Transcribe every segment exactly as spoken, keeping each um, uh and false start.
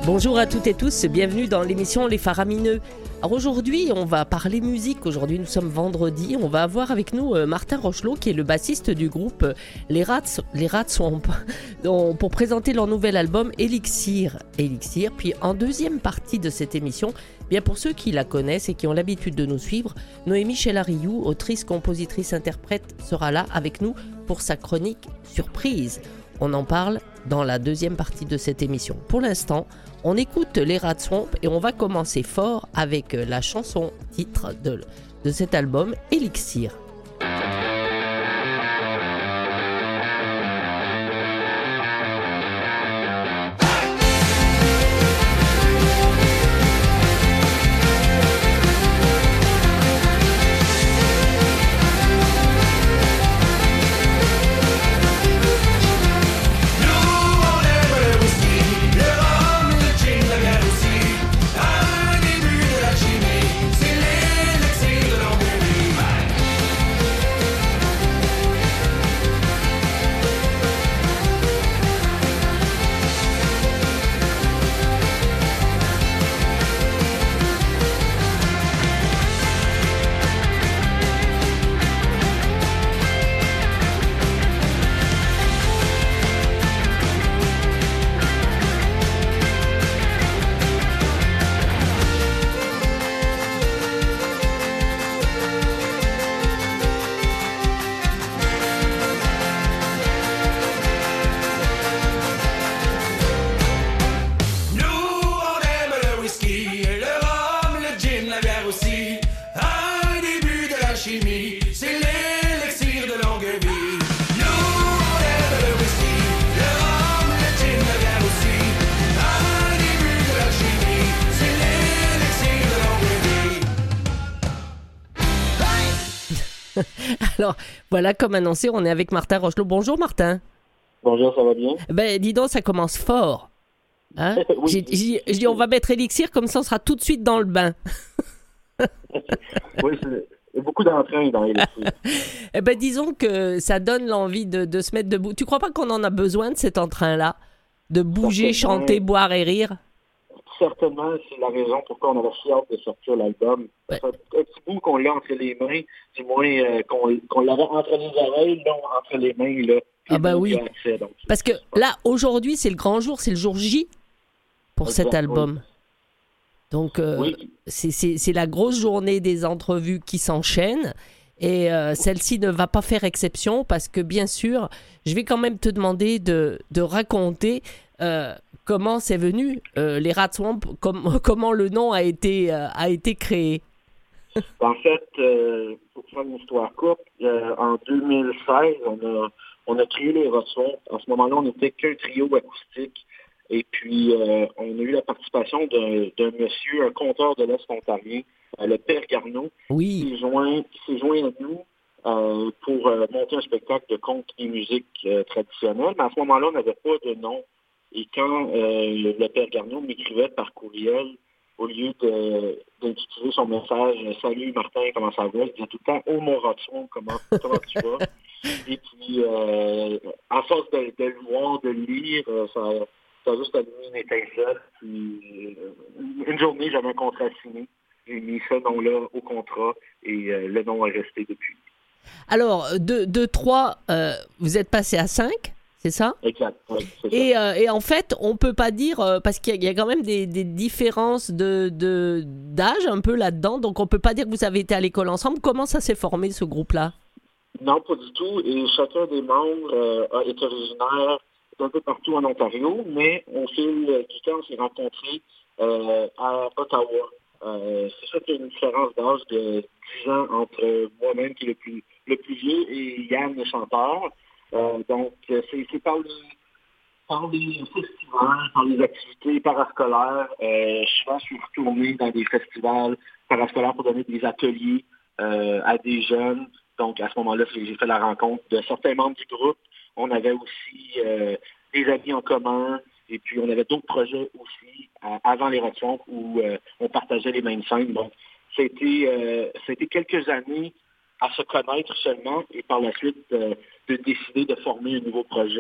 Bonjour à toutes et tous, bienvenue dans l'émission Les Faramineux. Alors aujourd'hui, on va parler musique. Aujourd'hui, nous sommes vendredi. On va avoir avec nous euh, Martin Rochelot, qui est le bassiste du groupe euh, Les Rats, Les Rats Swamp, donc, pour présenter leur nouvel album Elixir. Elixir. Puis en deuxième partie de cette émission, bien pour ceux qui la connaissent et qui ont l'habitude de nous suivre, Noémie Chelariou, autrice, compositrice, interprète, sera là avec nous pour sa chronique surprise. On en parle dans la deuxième partie de cette émission. Pour l'instant, on écoute les Rats Swamp et on va commencer fort avec la chanson titre de, de cet album, Elixir. Alors, voilà, comme annoncé, on est avec Martin Rochelot. Bonjour Martin. Bonjour, ça va bien? Ben, dis donc, ça commence fort. Hein? Oui. J'ai, j'ai, j'ai dit, on va mettre Elixir, comme ça on sera tout de suite dans le bain. Oui, c'est, il y a beaucoup d'entrain dans Elixir. Eh ben, disons que ça donne l'envie de, de se mettre debout. Tu crois pas qu'on en a besoin de cet entrain-là? De bouger, Certainement. chanter, boire et rire? Certainement, c'est la raison pourquoi on avait si hâte de sortir l'album. Ouais. Ça fait un petit bout qu'on l'a entre les mains, du moins euh, qu'on, qu'on l'avait entre les oreilles, là, entre les mains, là. Ah ben oui. Accès, donc, Parce que là, aujourd'hui, c'est le grand jour, c'est le jour J pour Exact, cet album. oui. Donc, euh, Oui. c'est, c'est, c'est la grosse journée des entrevues qui s'enchaînent. Et euh, celle-ci ne va pas faire exception parce que, bien sûr, je vais quand même te demander de, de raconter euh, comment c'est venu, euh, les Rats Swamp, com- comment le nom a été, euh, a été créé. En fait, euh, pour faire une histoire courte, euh, en deux mille seize, on a, on a créé les Rats Swamp. En ce moment-là, on n'était qu'un trio acoustique. Et puis, euh, on a eu la participation d'un, d'un monsieur, un conteur de l'Est ontarien, euh, le Père Garneau, Oui. qui s'est joint, qui s'est joint à nous euh, pour euh, monter un spectacle de contes et musique euh, traditionnelle. Mais à ce moment-là, on n'avait pas de nom. Et quand euh, le Père Garneau m'écrivait par courriel, au lieu de, d'intituler son message « Salut Martin, comment ça va? » il disait tout le temps « Oh mon Ratson, comment, comment tu vas? » Et puis, euh, à force de, de le voir, de le lire, euh, ça, ça a juste allumé une étincelle. Puis, euh, une journée, j'avais un contrat signé. J'ai mis ce nom-là au contrat et euh, le nom est resté depuis. Alors, de, de trois, euh, vous êtes passé à cinq, c'est ça? Exact. Oui, c'est ça. Et, euh, et en fait, on peut pas dire, euh, parce qu'il y a, il y a quand même des, des différences de, de, d'âge un peu là-dedans, donc on peut pas dire que vous avez été à l'école ensemble. Comment ça s'est formé, ce groupe-là? Non, pas du tout. Et chacun des membres euh, est originaire d'un peu partout en Ontario, mais au fil du temps, on s'est rencontrés euh, à Ottawa. Euh, c'est sûr qu'il y a une différence d'âge de dix ans entre moi-même, qui est le plus, le plus vieux, et Yann, le chanteur. Euh, donc, c'est, c'est par, les, par les festivals, par les activités parascolaires. Euh, souvent, je suis retourné dans des festivals parascolaires pour donner des ateliers euh, à des jeunes. Donc, à ce moment-là, j'ai fait la rencontre de certains membres du groupe. On avait aussi euh, des amis en commun. Et puis, on avait d'autres projets aussi euh, avant les Rats Swamp où euh, on partageait les mêmes scènes. Donc, c'était, euh, c'était quelques années à se connaître seulement et par la suite euh, de décider de former un nouveau projet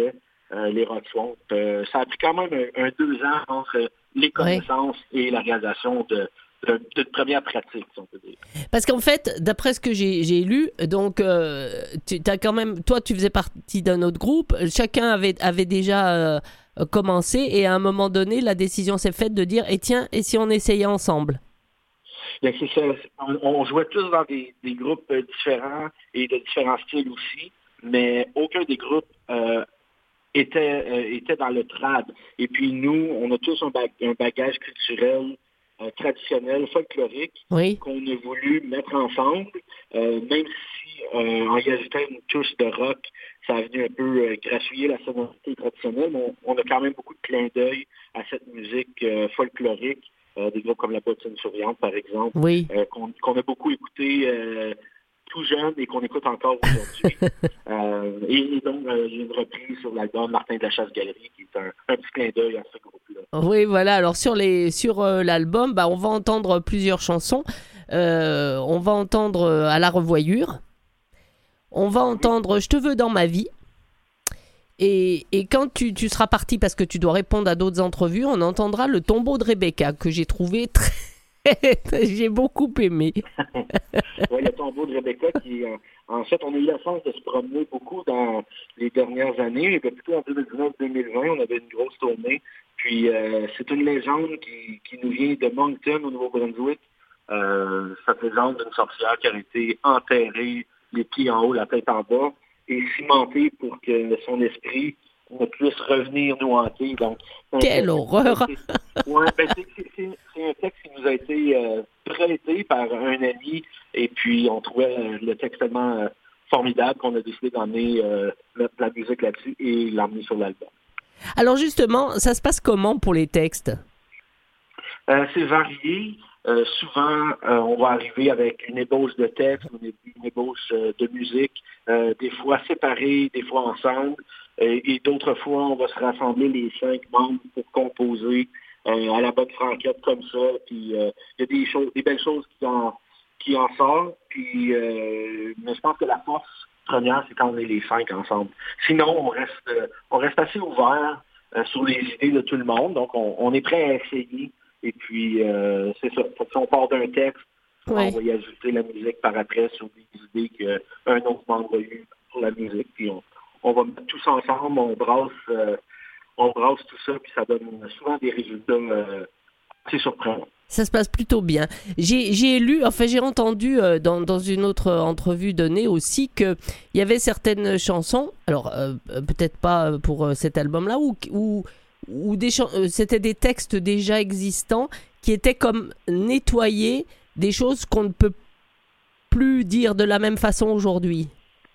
euh, les Rats Swamp. Euh, ça a pris quand même un, un deux ans entre les connaissances oui. et la réalisation de, de, de première pratique, si on peut dire. Parce qu'en fait, d'après ce que j'ai, j'ai lu, donc euh, tu as quand même, toi tu faisais partie d'un autre groupe, chacun avait, avait déjà euh, commencé et à un moment donné, la décision s'est faite de dire, et tiens, et si on essayait ensemble? Bien, c'est ça. On, on jouait tous dans des, des groupes différents et de différents styles aussi, mais aucun des groupes euh, était, euh, était dans le trad. Et puis nous, on a tous un, bag, un bagage culturel euh, traditionnel, folklorique, oui. qu'on a voulu mettre ensemble, euh, même si euh, en y ajoutant une touche de rock, ça a venu un peu euh, grassouiller la sonorité traditionnelle, mais on, on a quand même beaucoup de clins d'œil à cette musique euh, folklorique. Euh, des groupes comme la Bottine Souriante, par exemple, oui. euh, qu'on, qu'on a beaucoup écouté euh, tout jeune et qu'on écoute encore aujourd'hui. euh, et, et donc, euh, j'ai une reprise sur l'album Martin de la Chasse-Galerie, qui est un, un petit clin d'œil à ce groupe-là. Oui, voilà. Alors, sur, les, sur euh, l'album, bah, on va entendre plusieurs chansons. Euh, on va entendre euh, À la revoyure. On va entendre Je te veux dans ma vie. Et, et quand tu, tu seras parti, parce que tu dois répondre à d'autres entrevues, on entendra Le tombeau de Rebecca, que j'ai trouvé très... j'ai beaucoup aimé. Oui, Le tombeau de Rebecca, qui, en fait, on a eu la chance de se promener beaucoup dans les dernières années, et plutôt en deux mille dix-neuf deux mille vingt, on avait une grosse tournée. Puis, euh, c'est une légende qui, qui nous vient de Moncton, au Nouveau-Brunswick. Euh, cette légende d'une sorcière qui a été enterrée, les pieds en haut, la tête en bas, et cimenté pour que son esprit ne puisse revenir nous hanter. Donc, quelle horreur! Ouais, ben c'est, c'est, c'est, c'est un texte qui nous a été euh, prêté par un ami, et puis on trouvait euh, le texte tellement euh, formidable qu'on a décidé d'emmener euh, mettre la musique là-dessus et l'emmener sur l'album. Alors justement, ça se passe comment pour les textes? Euh, c'est varié. Euh, souvent, euh, on va arriver avec une ébauche de texte, une, une ébauche euh, de musique, euh, des fois séparés, des fois ensemble, euh, et d'autres fois, on va se rassembler les cinq membres pour composer euh, à la bonne franquette comme ça. Puis il euh, y a des choses, des belles choses qui en, qui en sortent. Puis, euh, mais je pense que la force première, c'est quand on est les cinq ensemble. Sinon, on reste, euh, on reste assez ouvert euh, sur les idées de tout le monde. Donc, on, on est prêt à essayer. Et puis, euh, c'est ça. Si on part d'un texte, oui. On va y ajouter la musique par après sur des idées qu'un autre membre a eu pour la musique. Puis, on, on va mettre tous ensemble, on brasse, euh, on brasse tout ça, puis ça donne souvent des résultats euh, assez surprenants. Ça se passe plutôt bien. J'ai, j'ai lu, enfin j'ai entendu euh, dans, dans une autre entrevue donnée aussi qu'il y avait certaines chansons, alors euh, peut-être pas pour euh, cet album-là, où, où, où des ch- euh, c'était des textes déjà existants qui étaient comme nettoyés, des choses qu'on ne peut plus dire de la même façon aujourd'hui.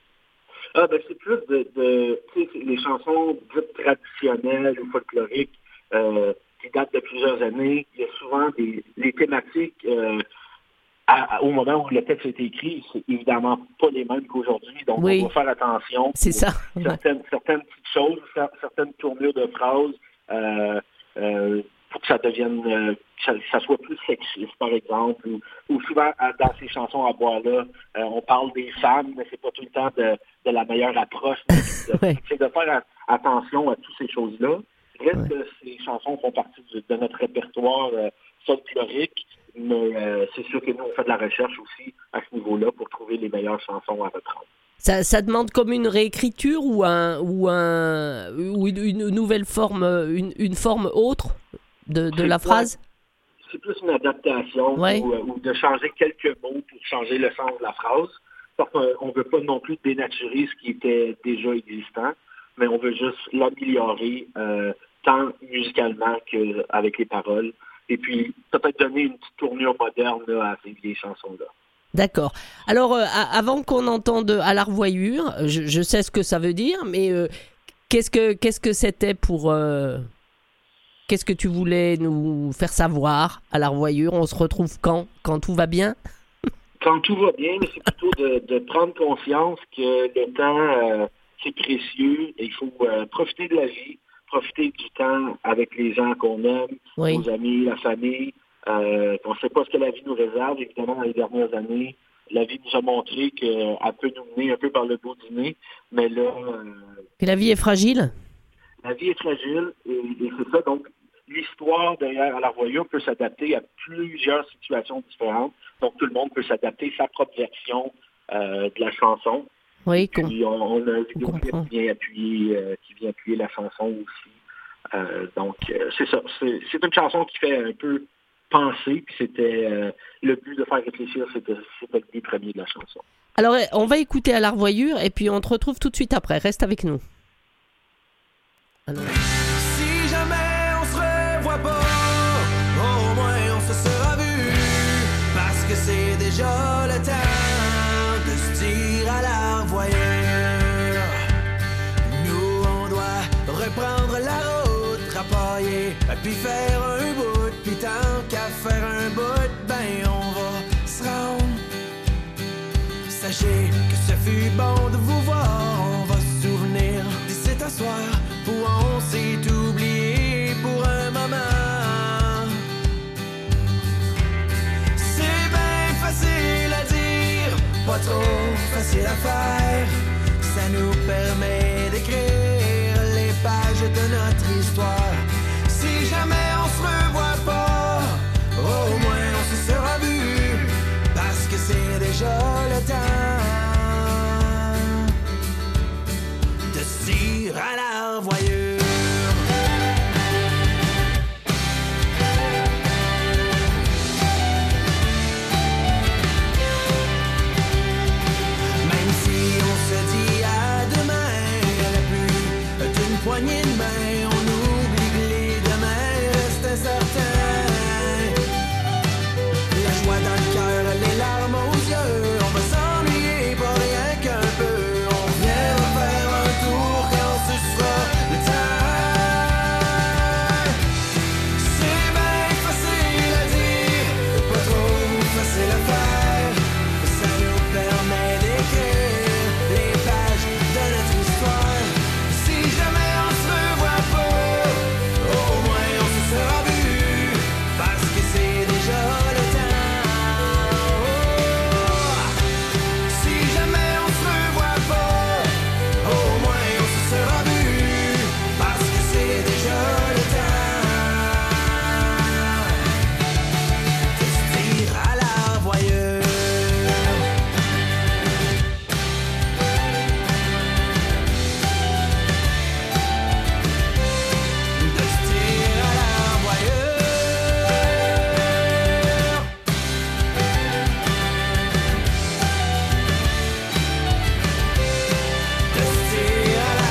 Ah, ben c'est plus de, de tu sais, les chansons dites traditionnelles ou folkloriques, euh, qui datent de plusieurs années. Il y a souvent des les thématiques euh, à, à, au moment où le texte a été écrit, c'est évidemment pas les mêmes qu'aujourd'hui. Donc, oui. On doit faire attention. C'est ça. Certaines, certaines petites choses, certaines tournures de phrases, euh, euh, pour que ça devienne, euh, que ça, ça soit plus sexiste, par exemple. Ou, ou souvent, dans ces chansons à bois-là, euh, on parle des femmes, mais c'est pas tout le temps de, de la meilleure approche. Oui. C'est de faire attention à toutes ces choses-là. Reste que ces chansons font partie de, de notre répertoire euh, folklorique, mais euh, c'est sûr que nous, on fait de la recherche aussi à ce niveau-là pour trouver les meilleures chansons à reprendre. Ça, ça demande comme une réécriture ou, un, ou, un, ou une, une nouvelle forme, une, une forme autre de, de la plus, phrase? C'est plus une adaptation ouais. ou, ou de changer quelques mots pour changer le sens de la phrase. Parce qu'on ne veut pas non plus dénaturer ce qui était déjà existant, mais on veut juste l'améliorer euh, tant musicalement qu'avec les paroles. Et puis, peut-être donner une petite tournure moderne là, à ces vieilles chansons-là. D'accord. Alors, euh, avant qu'on entende À la revoyure, je, je sais ce que ça veut dire, mais euh, qu'est-ce que qu'est-ce que c'était pour... Euh, qu'est-ce que tu voulais nous faire savoir à la revoyure? On se retrouve quand? Quand tout va bien? Quand tout va bien, mais c'est plutôt de, de prendre conscience que le temps, euh, c'est précieux et il faut euh, profiter de la vie, profiter du temps avec les gens qu'on aime, oui. nos amis, la famille. Euh, on ne sait pas ce que la vie nous réserve. Évidemment, dans les dernières années, la vie nous a montré qu'elle peut nous mener un peu par le bout du nez. Mais là... Euh, que la vie est fragile? la vie est fragile et, et c'est ça. Donc, l'histoire derrière À l'Arvoyure peut s'adapter à plusieurs situations différentes. Donc, tout le monde peut s'adapter sa propre version euh, de la chanson. Oui, et puis, on, on a un vidéoclip on qui vient appuyer, euh, qui vient appuyer la chanson aussi. Euh, donc, euh, c'est ça. C'est, c'est une chanson qui fait un peu penser. Puis, c'était euh, le but de faire réfléchir, c'était, c'était le but premier de la chanson. Alors, on va écouter À l'Arvoyure et puis on te retrouve tout de suite après. Reste avec nous. Alors... Si jamais on se revoit pas, au moins on se sera vu, parce que c'est déjà le temps de se dire à l'Arvoyure. Nous on doit reprendre la route, rapailler, puis faire un bout, puis tant qu'à faire un bout, ben on va se rendre. Sachez que ce fut bon de vous voir, on va se souvenir de cet soir où on s'est oublié pour un moment. C'est bien facile à dire, pas trop facile à faire. Ça nous permet d'écrire les pages de notre histoire. Si jamais on se revoit pas, au moins on se sera vu, parce que c'est déjà le temps de se dire à l'Arvoyure. Même si on se dit à demain, à l'appui d'une poignée de main, on oublie que les demain restent incertains. La joie dans le cœur, les larmes aux yeux, on va s'ennuyer pour rien qu'un peu. On vient faire un tour quand ce sera le temps. C'est bien facile à dire, pas trop facile à faire. Ça nous permet d'écrire les pages de notre histoire. Si jamais on se revoit pas, au moins on se sera vu, parce que c'est déjà le temps. Si jamais on se revoit pas, au moins on se sera vu, parce que c'est déjà le temps de se dire à l'Arvoyure. De se dire à l'Arvoyure. De se dire à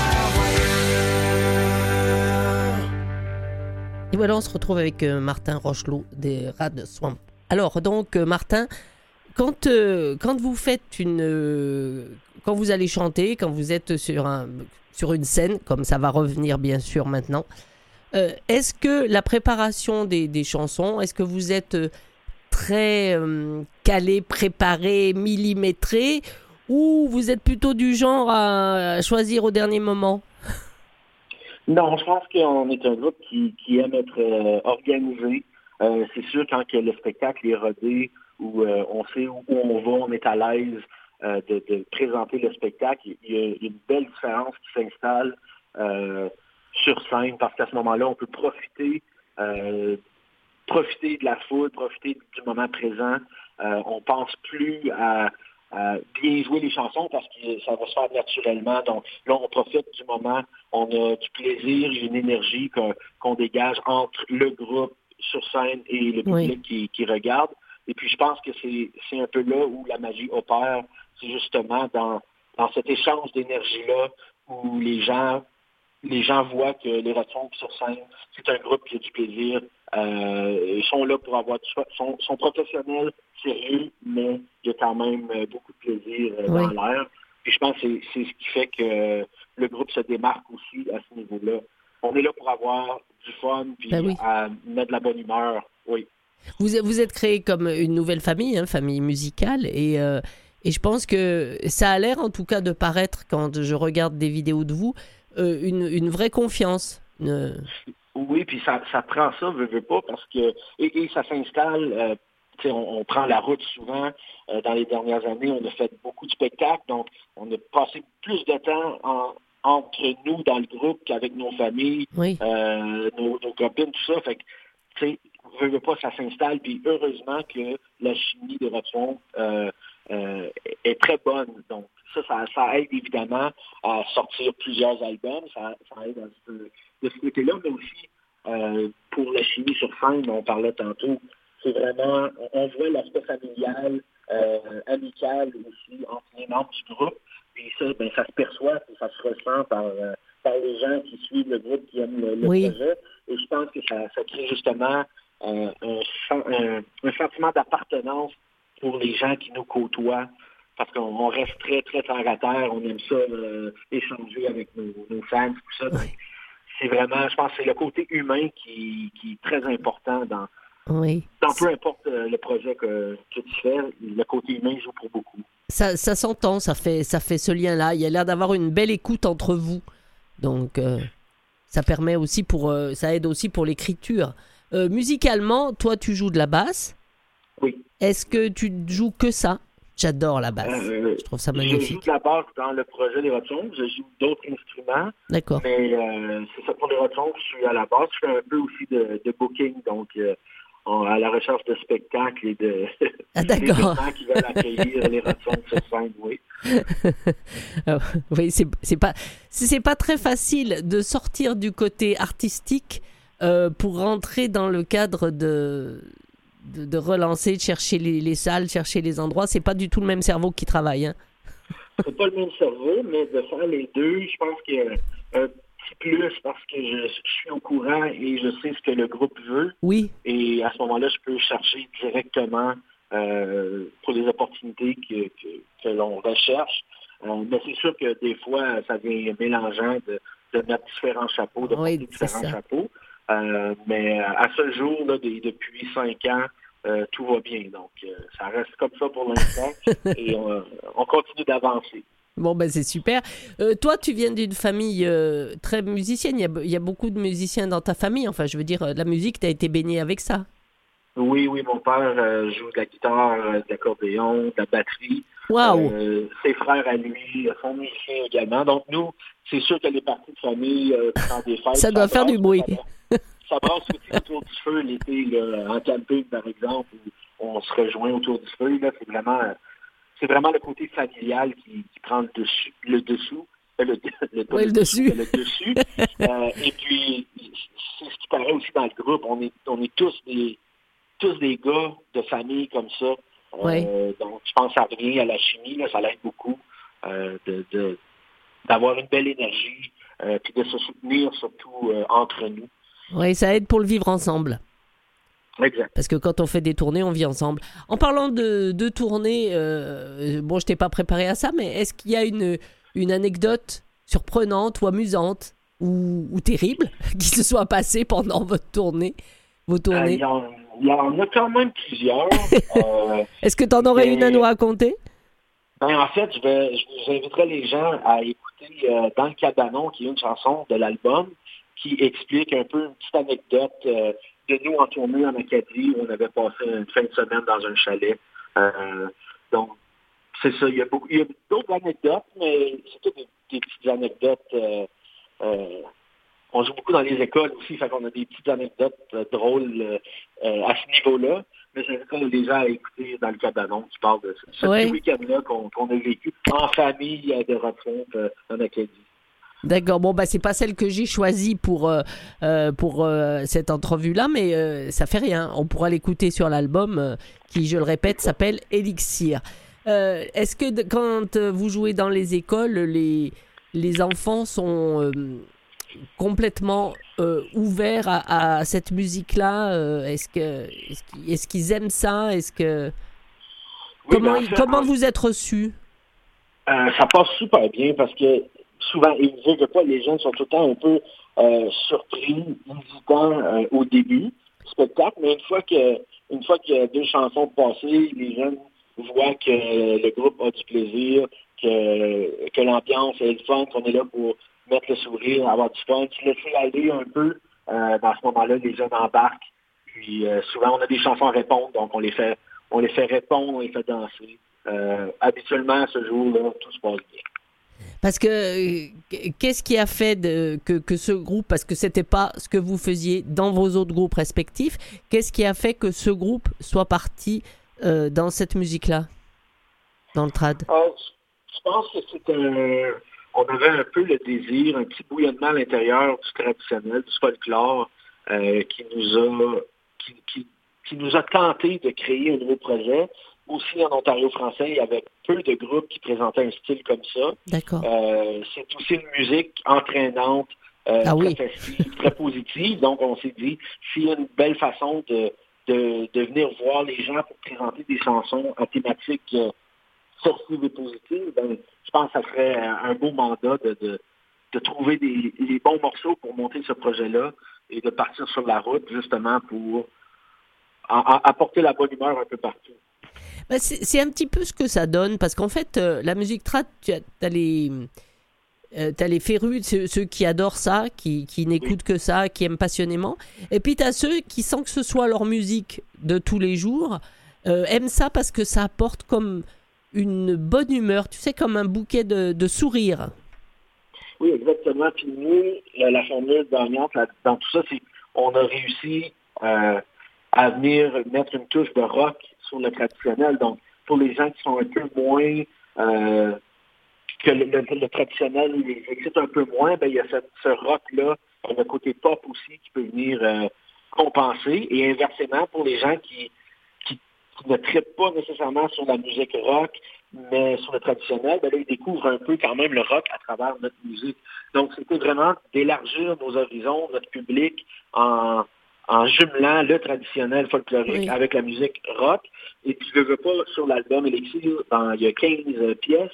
l'Arvoyure. Et voilà, on se retrouve avec euh, Martin Rochelot des Rad Swamp. Alors, donc, euh, Martin, quand, euh, quand vous faites une... euh, quand vous allez chanter, quand vous êtes sur, un, sur une scène, comme ça va revenir bien sûr maintenant, euh, est-ce que la préparation des, des chansons, est-ce que vous êtes euh, très euh, calé, préparé, millimétré, ou vous êtes plutôt du genre à, à choisir au dernier moment? Non, je pense qu'on est un groupe qui, qui aime être euh, organisé. Euh, c'est sûr, quand que le spectacle est rodé, où euh, on sait où on va, on est à l'aise euh, de, de présenter le spectacle, il y a une belle différence qui s'installe euh, sur scène, parce qu'à ce moment-là, on peut profiter, euh, profiter de la foule, profiter du moment présent. Euh, on pense plus à, à bien jouer les chansons parce que ça va se faire naturellement. Donc là, on profite du moment, on a du plaisir, une énergie qu'on, qu'on dégage entre le groupe sur scène et le public Oui. qui, qui regarde. Et puis je pense que c'est, c'est un peu là où la magie opère, c'est justement dans, dans cet échange d'énergie-là où les gens les gens voient que les Rad Swamp sur scène, c'est un groupe qui a du plaisir. Euh, ils sont là pour avoir du sont, sont professionnels, sérieux, mais il y a quand même beaucoup de plaisir euh, Oui. dans l'air. Puis je pense que c'est, c'est ce qui fait que le groupe se démarque aussi à ce niveau-là. On est là pour avoir du fun, puis Ben oui. à mettre de la bonne humeur. Oui. Vous, vous êtes créé comme une nouvelle famille, hein, famille musicale, et, euh, et je pense que ça a l'air en tout cas de paraître, quand je regarde des vidéos de vous, euh, une, une vraie confiance. Une... Oui, puis ça, ça prend ça, veut, veut pas, parce que et, et ça s'installe. Euh, on, on prend la route souvent. Euh, dans les dernières années, on a fait beaucoup de spectacles, donc on a passé plus de temps en, entre nous dans le groupe qu'avec nos familles, Oui. euh, nos, nos copines, tout ça. Fait que, tu sais, veux, veux pas, ça s'installe. Puis heureusement que la chimie de Rosemont euh, euh, est très bonne. Donc, ça, ça, ça aide évidemment à sortir plusieurs albums. Ça, ça aide à ce, de ce côté-là, mais aussi euh, pour la chimie sur scène, on parlait tantôt. C'est vraiment, on voit l'aspect familial, euh, amical aussi entre les membres du groupe. Puis ça, ben, ça se perçoit, puis ça se ressent par, euh, par les gens qui suivent le groupe, qui aiment le, le Oui. projet. Et je pense que ça, ça crée justement euh, un, un, un sentiment d'appartenance pour les gens qui nous côtoient. Parce qu'on on reste très, très terre à terre. On aime ça, euh, échanger avec nos, nos fans, tout ça. Donc, Oui. c'est vraiment, je pense que c'est le côté humain qui, qui est très important dans, Oui. dans peu importe euh, le projet que, que tu fais. Le côté humain joue pour beaucoup. Ça, ça s'entend, ça fait, ça fait ce lien-là. Il y a l'air d'avoir une belle écoute entre vous. Donc, euh, ça permet aussi pour, euh, ça aide aussi pour l'écriture. Euh, musicalement, toi, tu joues de la basse. Oui. Est-ce que tu joues que ça? J'adore la basse. Euh, Je trouve ça Je joue magnifique. de la basse dans le projet des Rotsons. Je joue d'autres instruments, D'accord. mais euh, c'est ça pour les Rotsons. Je suis à la base. Je fais un peu aussi de, de booking, donc euh, on- à la recherche de spectacles et de Ah, d'accord. d'événements qui veulent accueillir les Rotsons sur scène, oui. Euh, oui, c'est c'est pas c'est c'est pas très facile de sortir du côté artistique euh, pour rentrer dans le cadre de de, de relancer, de chercher les, les salles, chercher les endroits. C'est pas du tout le même cerveau qui travaille. Hein. C'est pas le même cerveau, mais de faire les deux, je pense qu'il y a un petit plus parce que je, je suis au courant et je sais ce que le groupe veut. Oui, Et à ce moment-là, je peux chercher directement euh, pour les opportunités que, que, que l'on recherche. Euh, mais c'est sûr que des fois, ça devient mélangeant de, de mettre différents chapeaux, de Oui, porter c'est différents ça. chapeaux. Euh, mais à ce jour, là, des- depuis cinq ans, euh, tout va bien. Donc, euh, ça reste comme ça pour l'instant et on, on continue d'avancer. Bon, ben c'est super. Euh, toi, tu viens d'une famille euh, très musicienne. Il y, a, il y a beaucoup de musiciens dans ta famille. Enfin, je veux dire, euh, la musique, tu as été baigné avec ça. Oui, oui, mon père euh, joue de la guitare, euh, de l'accordéon, de la batterie. Waouh! Euh, ses frères à lui sont musiciens également. Donc nous, c'est sûr que les parties de famille, euh, dans des fêtes, Ça doit faire brasse, du bruit. Ça brasse, ça brasse aussi autour du feu l'été, là, en camping par exemple, où on se rejoint autour du feu. Là, c'est vraiment, euh, c'est vraiment le côté familial qui, qui prend le dessus, le dessous. Euh, Le, le, pas Oui, le le dessous, dessus. mais le dessus. Euh, et puis, c'est ce qui paraît aussi dans le groupe. On est, on est tous des tous des gars de famille comme ça. Euh, Oui. Donc, je pense que ça revient à la chimie, là, ça l'aide beaucoup euh, de, de, d'avoir une belle énergie, euh, puis de se soutenir surtout euh, entre nous. Oui, ça aide pour le vivre ensemble. Exact. Parce que quand on fait des tournées, on vit ensemble. En parlant de, de tournées, euh, bon, je t'ai pas préparé à ça, mais est-ce qu'il y a une, une anecdote surprenante ou amusante ou, ou terrible qui se soit passée pendant votre tournée, vos Euh, Il tournées? y, en- il y en a quand même plusieurs. euh, Est-ce que tu en aurais mais- une à nous raconter? Ben, en fait, je vais, je- j'inviterai les gens à écouter euh, Dans le cabanon, qui est une chanson de l'album, qui explique un peu une petite anecdote euh, de nous en tournée en Acadie, où on avait passé une fin de semaine dans un chalet. Euh, donc, c'est ça. Il y a beaucoup, il y a d'autres anecdotes, mais c'est toutes des, des petites anecdotes. Euh, euh, on joue beaucoup dans les écoles aussi, fait qu'on a des petites anecdotes euh, drôles euh, euh, à ce niveau-là. Mais j'inviterai les gens à écouter Dans le cabanon qui parle de ce, ce Ouais. petit week-end-là qu'on, qu'on a vécu en famille euh, de rencontre euh, en Acadie. D'accord, bon, bah, c'est pas celle que j'ai choisie pour, euh, euh, pour euh, cette entrevue-là, mais euh, ça fait rien. On pourra l'écouter sur l'album euh, qui, je le répète, s'appelle Elixir. Euh, est-ce que de- quand euh, vous jouez dans les écoles, les, les enfants sont euh, complètement euh, ouverts à, à cette musique-là? euh, Est-ce que, est-ce qu'ils, est-ce qu'ils aiment ça? Est-ce que Oui, comment, ben, en ils- fait, comment en- vous êtes reçus? Euh, ça passe super bien parce que souvent, et vous que pas, les jeunes sont tout le temps un peu euh, surpris, hésitants euh, au début du spectacle, mais une fois que une fois qu'il y a deux chansons passées, les jeunes voient que le groupe a du plaisir, que, que l'ambiance est le fun, qu'on est là pour mettre le sourire, avoir du fun, se laisser aller un peu. Euh, dans ce moment-là, les jeunes embarquent. Puis euh, souvent, on a des chansons à répondre, donc on les fait, on les fait répondre, on les fait danser. Euh, habituellement, à ce jour-là, tout se passe bien. Parce que euh, qu'est-ce qui a fait de, que, que ce groupe, parce que c'était pas ce que vous faisiez dans vos autres groupes respectifs, qu'est-ce qui a fait que ce groupe soit parti euh, dans cette musique-là, dans le trad? Euh, je pense que c'est un... On avait un peu le désir, un petit bouillonnement à l'intérieur du traditionnel, du folklore, euh, qui nous a qui, qui, qui nous a tenté de créer un nouveau projet. Aussi en Ontario français, il y avait peu de groupes qui présentaient un style comme ça. D'accord. Euh, c'est aussi une musique entraînante, euh, Ah très oui. festive, très positive. Donc on s'est dit, s'il y a une belle façon de, de, de venir voir les gens pour présenter des chansons à thématique euh, festive et positive, ben, je pense que ça serait un, un beau mandat de, de, de trouver des, les bons morceaux pour monter ce projet-là et de partir sur la route justement pour en, en, apporter la bonne humeur un peu partout. Ben, c'est, c'est un petit peu ce que ça donne, parce qu'en fait, euh, la musique trad, tu as, t'as les, euh, t'as les férus, ceux, ceux qui adorent ça, qui, qui n'écoutent que ça, qui aiment passionnément. Et puis, tu as ceux qui, sans que ce soit leur musique de tous les jours, euh, aiment ça parce que ça apporte comme une bonne humeur, tu sais, comme un bouquet de, de sourires. Oui, exactement. Puis nous, la, la formule gagnante là, dans tout ça, c'est qu'on a réussi euh, à venir mettre une touche de rock sur le traditionnel. Donc, pour les gens qui sont un peu moins, euh, que le, le, le traditionnel les excite un peu moins, ben il y a ce, ce rock-là, le côté pop aussi qui peut venir euh, compenser. Et inversement, pour les gens qui, qui, qui ne trippent pas nécessairement sur la musique rock, mais sur le traditionnel, ben là, ils découvrent un peu quand même le rock à travers notre musique. Donc, c'était vraiment d'élargir nos horizons, notre public, en en jumelant le traditionnel folklorique Oui. avec la musique rock. Et puis, je ne veux pas, sur l'album Elixir, ben, il y a quinze euh, pièces,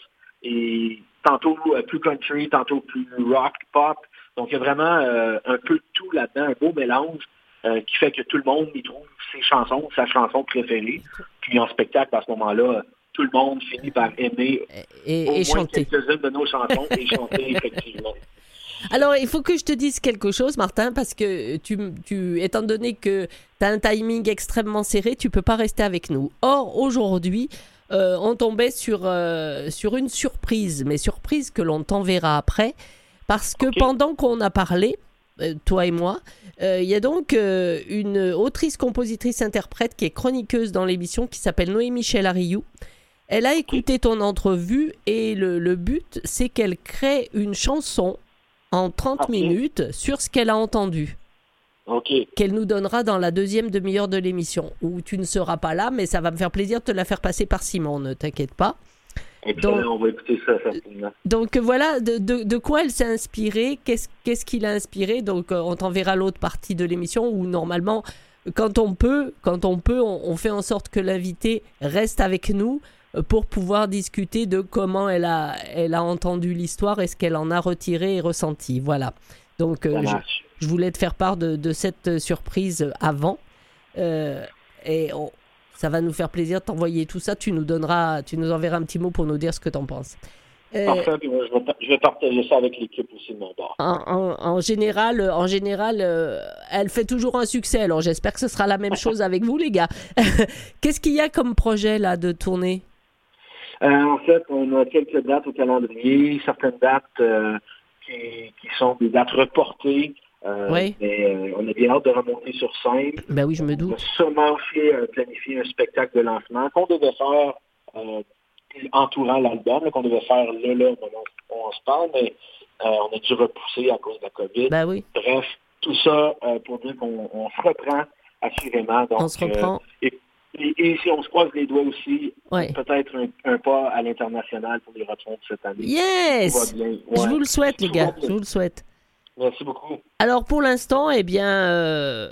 et tantôt euh, plus country, tantôt plus rock, pop. Donc, il y a vraiment euh, un peu de tout là-dedans, un beau mélange euh, qui fait que tout le monde y trouve ses chansons, sa chanson préférée. Puis, en spectacle, à ce moment-là, tout le monde finit par aimer Et, au et moins chanter. quelques-unes de nos chansons et chanter, effectivement. Alors, il faut que je te dise quelque chose, Martin, parce que tu, tu étant donné que tu as un timing extrêmement serré, tu peux pas rester avec nous. Or, aujourd'hui, euh, on tombait sur, euh, sur une surprise, mais surprise que l'on t'enverra après, parce que Ok. pendant qu'on a parlé, euh, toi et moi, euh, il y a donc euh, une autrice, compositrice, interprète qui est chroniqueuse dans l'émission, qui s'appelle Noémie Ariou. Elle a écouté ton entrevue et le, le but, c'est qu'elle crée une chanson en trente Ok. minutes sur ce qu'elle a entendu, OK. qu'elle nous donnera dans la deuxième demi-heure de l'émission, où tu ne seras pas là, mais ça va me faire plaisir de te la faire passer par Simon, ne t'inquiète pas. Excellent, Donc- on va écouter ça certainement. Donc voilà, de, de, de quoi elle s'est inspirée, qu'est-ce, qu'est-ce qui l'a inspiré. Donc euh, on t'enverra l'autre partie de l'émission où normalement, quand on peut, quand on peut, on, on fait en sorte que l'invité reste avec nous euh, pour pouvoir discuter de comment elle a, elle a entendu l'histoire et ce qu'elle en a retiré et ressenti. Voilà. Donc euh, Ça je, marche. je voulais te faire part de, de cette surprise avant. Euh, et on- ça va nous faire plaisir de t'envoyer tout ça. Tu nous donneras, tu nous enverras un petit mot pour nous dire ce que tu en penses. Euh, Parfait, puis moi, je vais, pa- je vais partager ça avec l'équipe aussi de mon bord. en, en- en général, en général euh, elle fait toujours un succès. Alors j'espère que ce sera la même chose avec vous, les gars. Qu'est-ce qu'il y a comme projet là de tournée? Euh, en fait, on a quelques dates au calendrier, certaines dates euh, qui, qui sont des dates reportées. Euh, Oui. Mais euh, on a bien hâte de remonter sur scène. Ben oui, je me On va doute. sûrement fait, euh, planifier un spectacle de lancement qu'on devait faire euh, entourant l'album, là, qu'on devait faire là, là, au moment où on se parle, mais euh, on a dû repousser à cause de la COVID. Ben oui, Bref, tout ça euh, pour dire qu'on on se reprend assurément. Donc, on se reprend. euh, et, et, et si on se croise les doigts aussi, Ouais. peut-être un, un pas à l'international pour les retrons de cette année. Tout Yes! va bien. Je Ouais. vous le souhaite, les Tout gars. va bien. Je vous le souhaite. Merci beaucoup. Alors pour l'instant, eh bien, euh,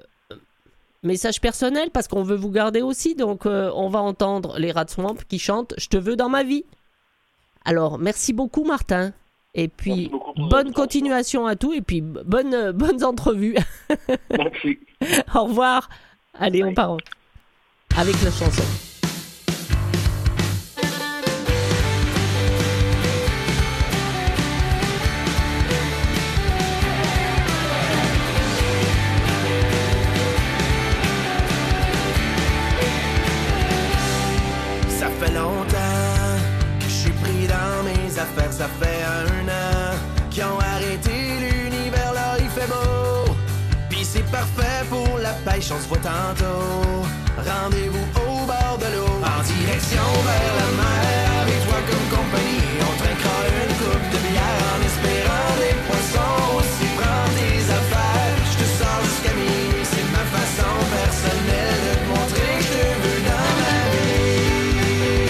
message personnel parce qu'on veut vous garder aussi. Donc euh, on va entendre les Rats Swamp qui chantent Je te veux dans ma vie. Alors merci beaucoup, Martin. Et puis Merci beaucoup pour bonne l'invitation. continuation à tout et puis bonne, euh, bonnes entrevues. Merci. Au revoir. Allez, on part avec la chanson. Ça fait longtemps que je suis pris dans mes affaires. Ça fait un parfait pour la pêche, on se voit tantôt. Rendez-vous au bord de l'eau, en direction vers la mer. Avec toi comme compagnie, on trinquera une coupe de bière en espérant des poissons. Si prends tes affaires, je te sors jusqu'à minuit. C'est ma façon personnelle de te montrer que je te veux dans ma vie.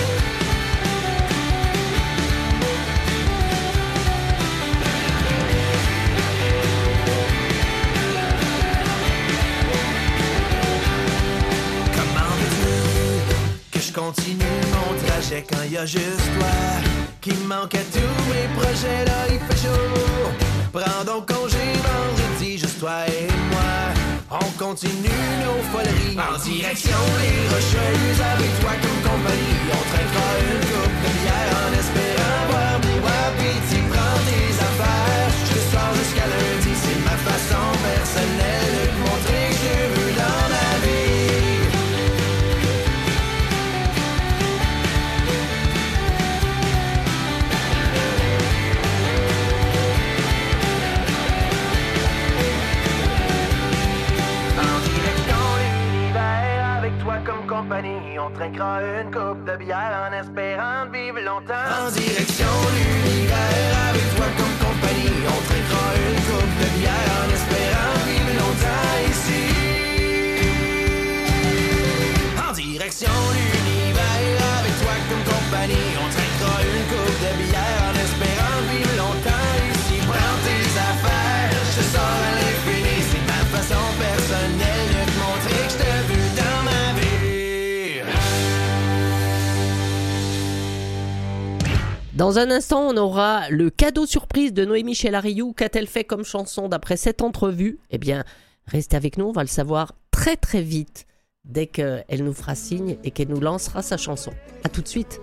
Comment veux-tu que je continue mon trajet quand y a juste toi qui me manque à tous mes projets? Là il fait chaud, prends donc congé vendredi, juste toi et moi. On continue nos foleries en direction les Rocheuses. Avec toi comme compagnie, on traînera une coupe de bière en espérant boire des wapis. Tu prends tes affaires, je te sors jusqu'à lundi. C'est ma façon personnelle de te montrer que je veux dans ma vie. Comme compagnie, on trinquera une coupe de bière en espérant de vivre longtemps. En direction l'univers, avec toi comme compagnie, on trinquera une coupe de bière en espérant de vivre longtemps ici. En direction l'univers, avec toi comme compagnie, on trinquera une coupe de bière en espérant de vivre longtemps ici. Prends tes affaires, je te sors à l'infini. C'est ma façon personnelle de te montrer que je te veux dans ma vie. Dans un instant, on aura le cadeau surprise de Noémie Chelariou. Qu'a-t-elle fait comme chanson d'après cette entrevue? Eh bien, restez avec nous, on va le savoir très très vite dès qu'elle nous fera signe et qu'elle nous lancera sa chanson. À tout de suite.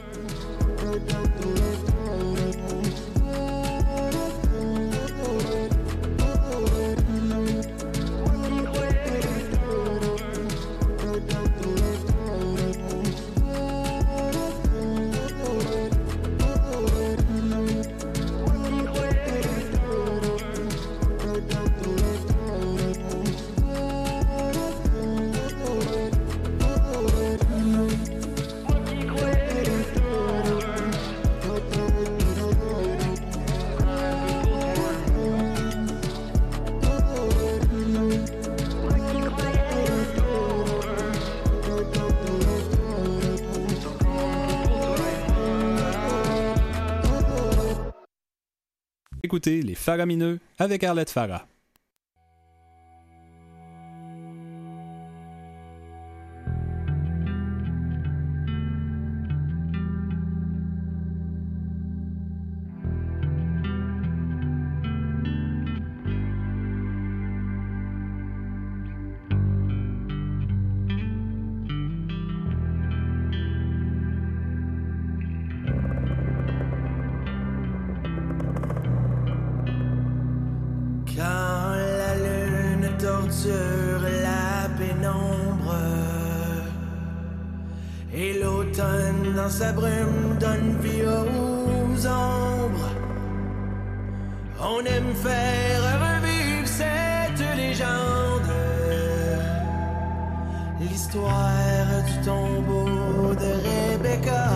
Écoutez Les Faramineux avec Arlette Farah. Sur la pénombre et l'automne dans sa brume donne vie aux ombres. On aime faire revivre cette légende, l'histoire du tombeau de Rebecca.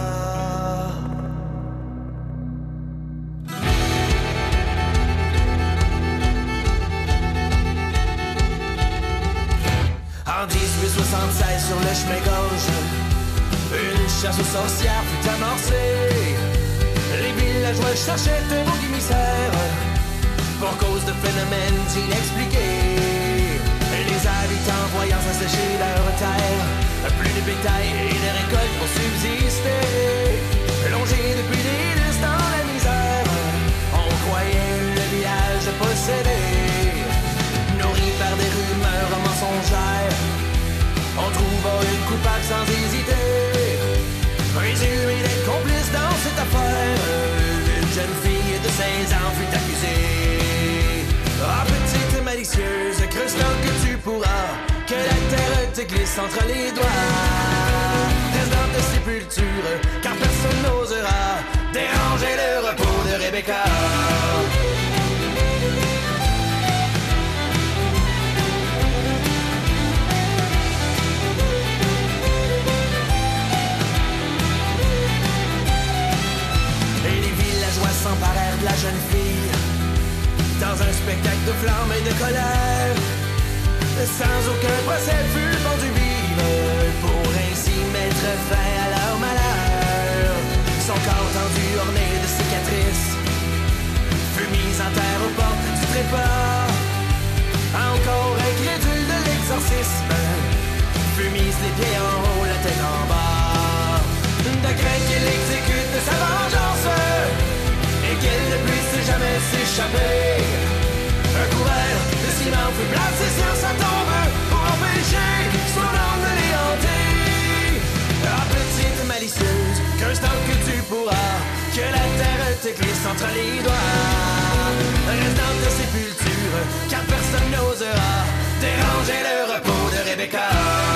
En dix-huit soixante-seize sur le chemin gauche, une chasse aux sorcières fut amorcée. Les villageois cherchaient un bouc émissaire pour cause de phénomènes inexpliqués. Les habitants voyant s'assécher leurs terres, plus de bétail et de récoltes pour subsister. Plongés depuis des lustres dans la misère, on croyait le village possédé. Nourris par des rumeurs mensongères, on trouva une coupable sans hésiter. Présumé d'être complice dans cette affaire, une jeune fille de seize ans fut accusée. Ah, petite malicieuse, creuse tant que tu pourras, que la terre te glisse entre les doigts. Reste dans ta sépulture, car personne n'osera déranger le repos de Rebecca. flamme et de colère. Sans aucun procès fut vendu vivre pour ainsi mettre fin à leur malheur. Son corps tendu orné de cicatrices fut mis en terre aux portes du trépas. Encore incrédule de l'exorcisme fut mise les pieds en haut, la tête en bas, de crainte qu'il exécute sa vengeance et qu'elle ne puisse jamais s'échapper. Un couvert de ciment fut placé sur sa tombe pour empêcher son âme de l'hanter. Ah, petite malicieuse, qu'instant que tu pourras, que la terre te glisse entre les doigts. Reste dans ta sépulture, car personne n'osera déranger le repos de Rebecca.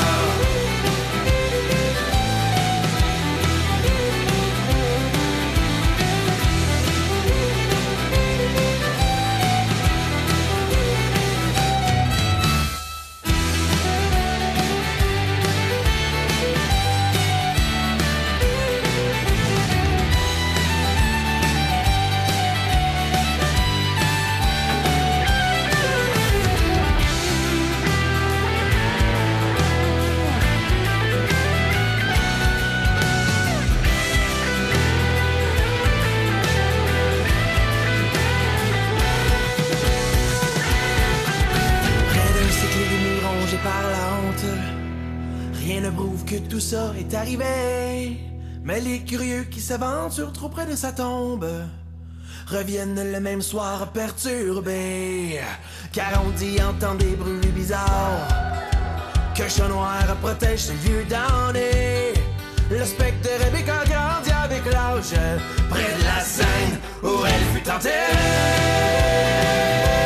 Rien ne prouve que tout ça est arrivé, mais les curieux qui s'aventurent trop près de sa tombe reviennent le même soir perturbés, car on dit entendre des bruits bizarres, qu'un chat noir protège ce vieux damné. Le spectre de Rebecca grandit avec l'âge, près de la scène où elle fut enterrée.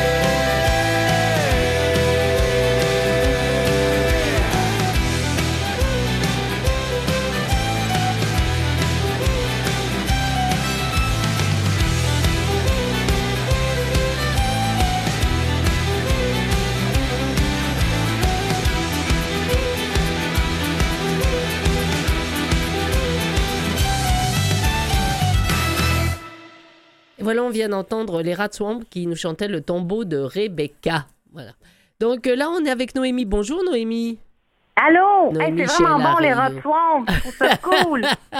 Voilà, on vient d'entendre les Rats Swamp qui nous chantaient le tombeau de Rebecca. Voilà. Donc euh, là, on est avec Noémie. Bonjour, Noémie. Allô? Noémie hey, c'est vraiment bon, les Rats Chelario. Swamp. Je trouve ça cool.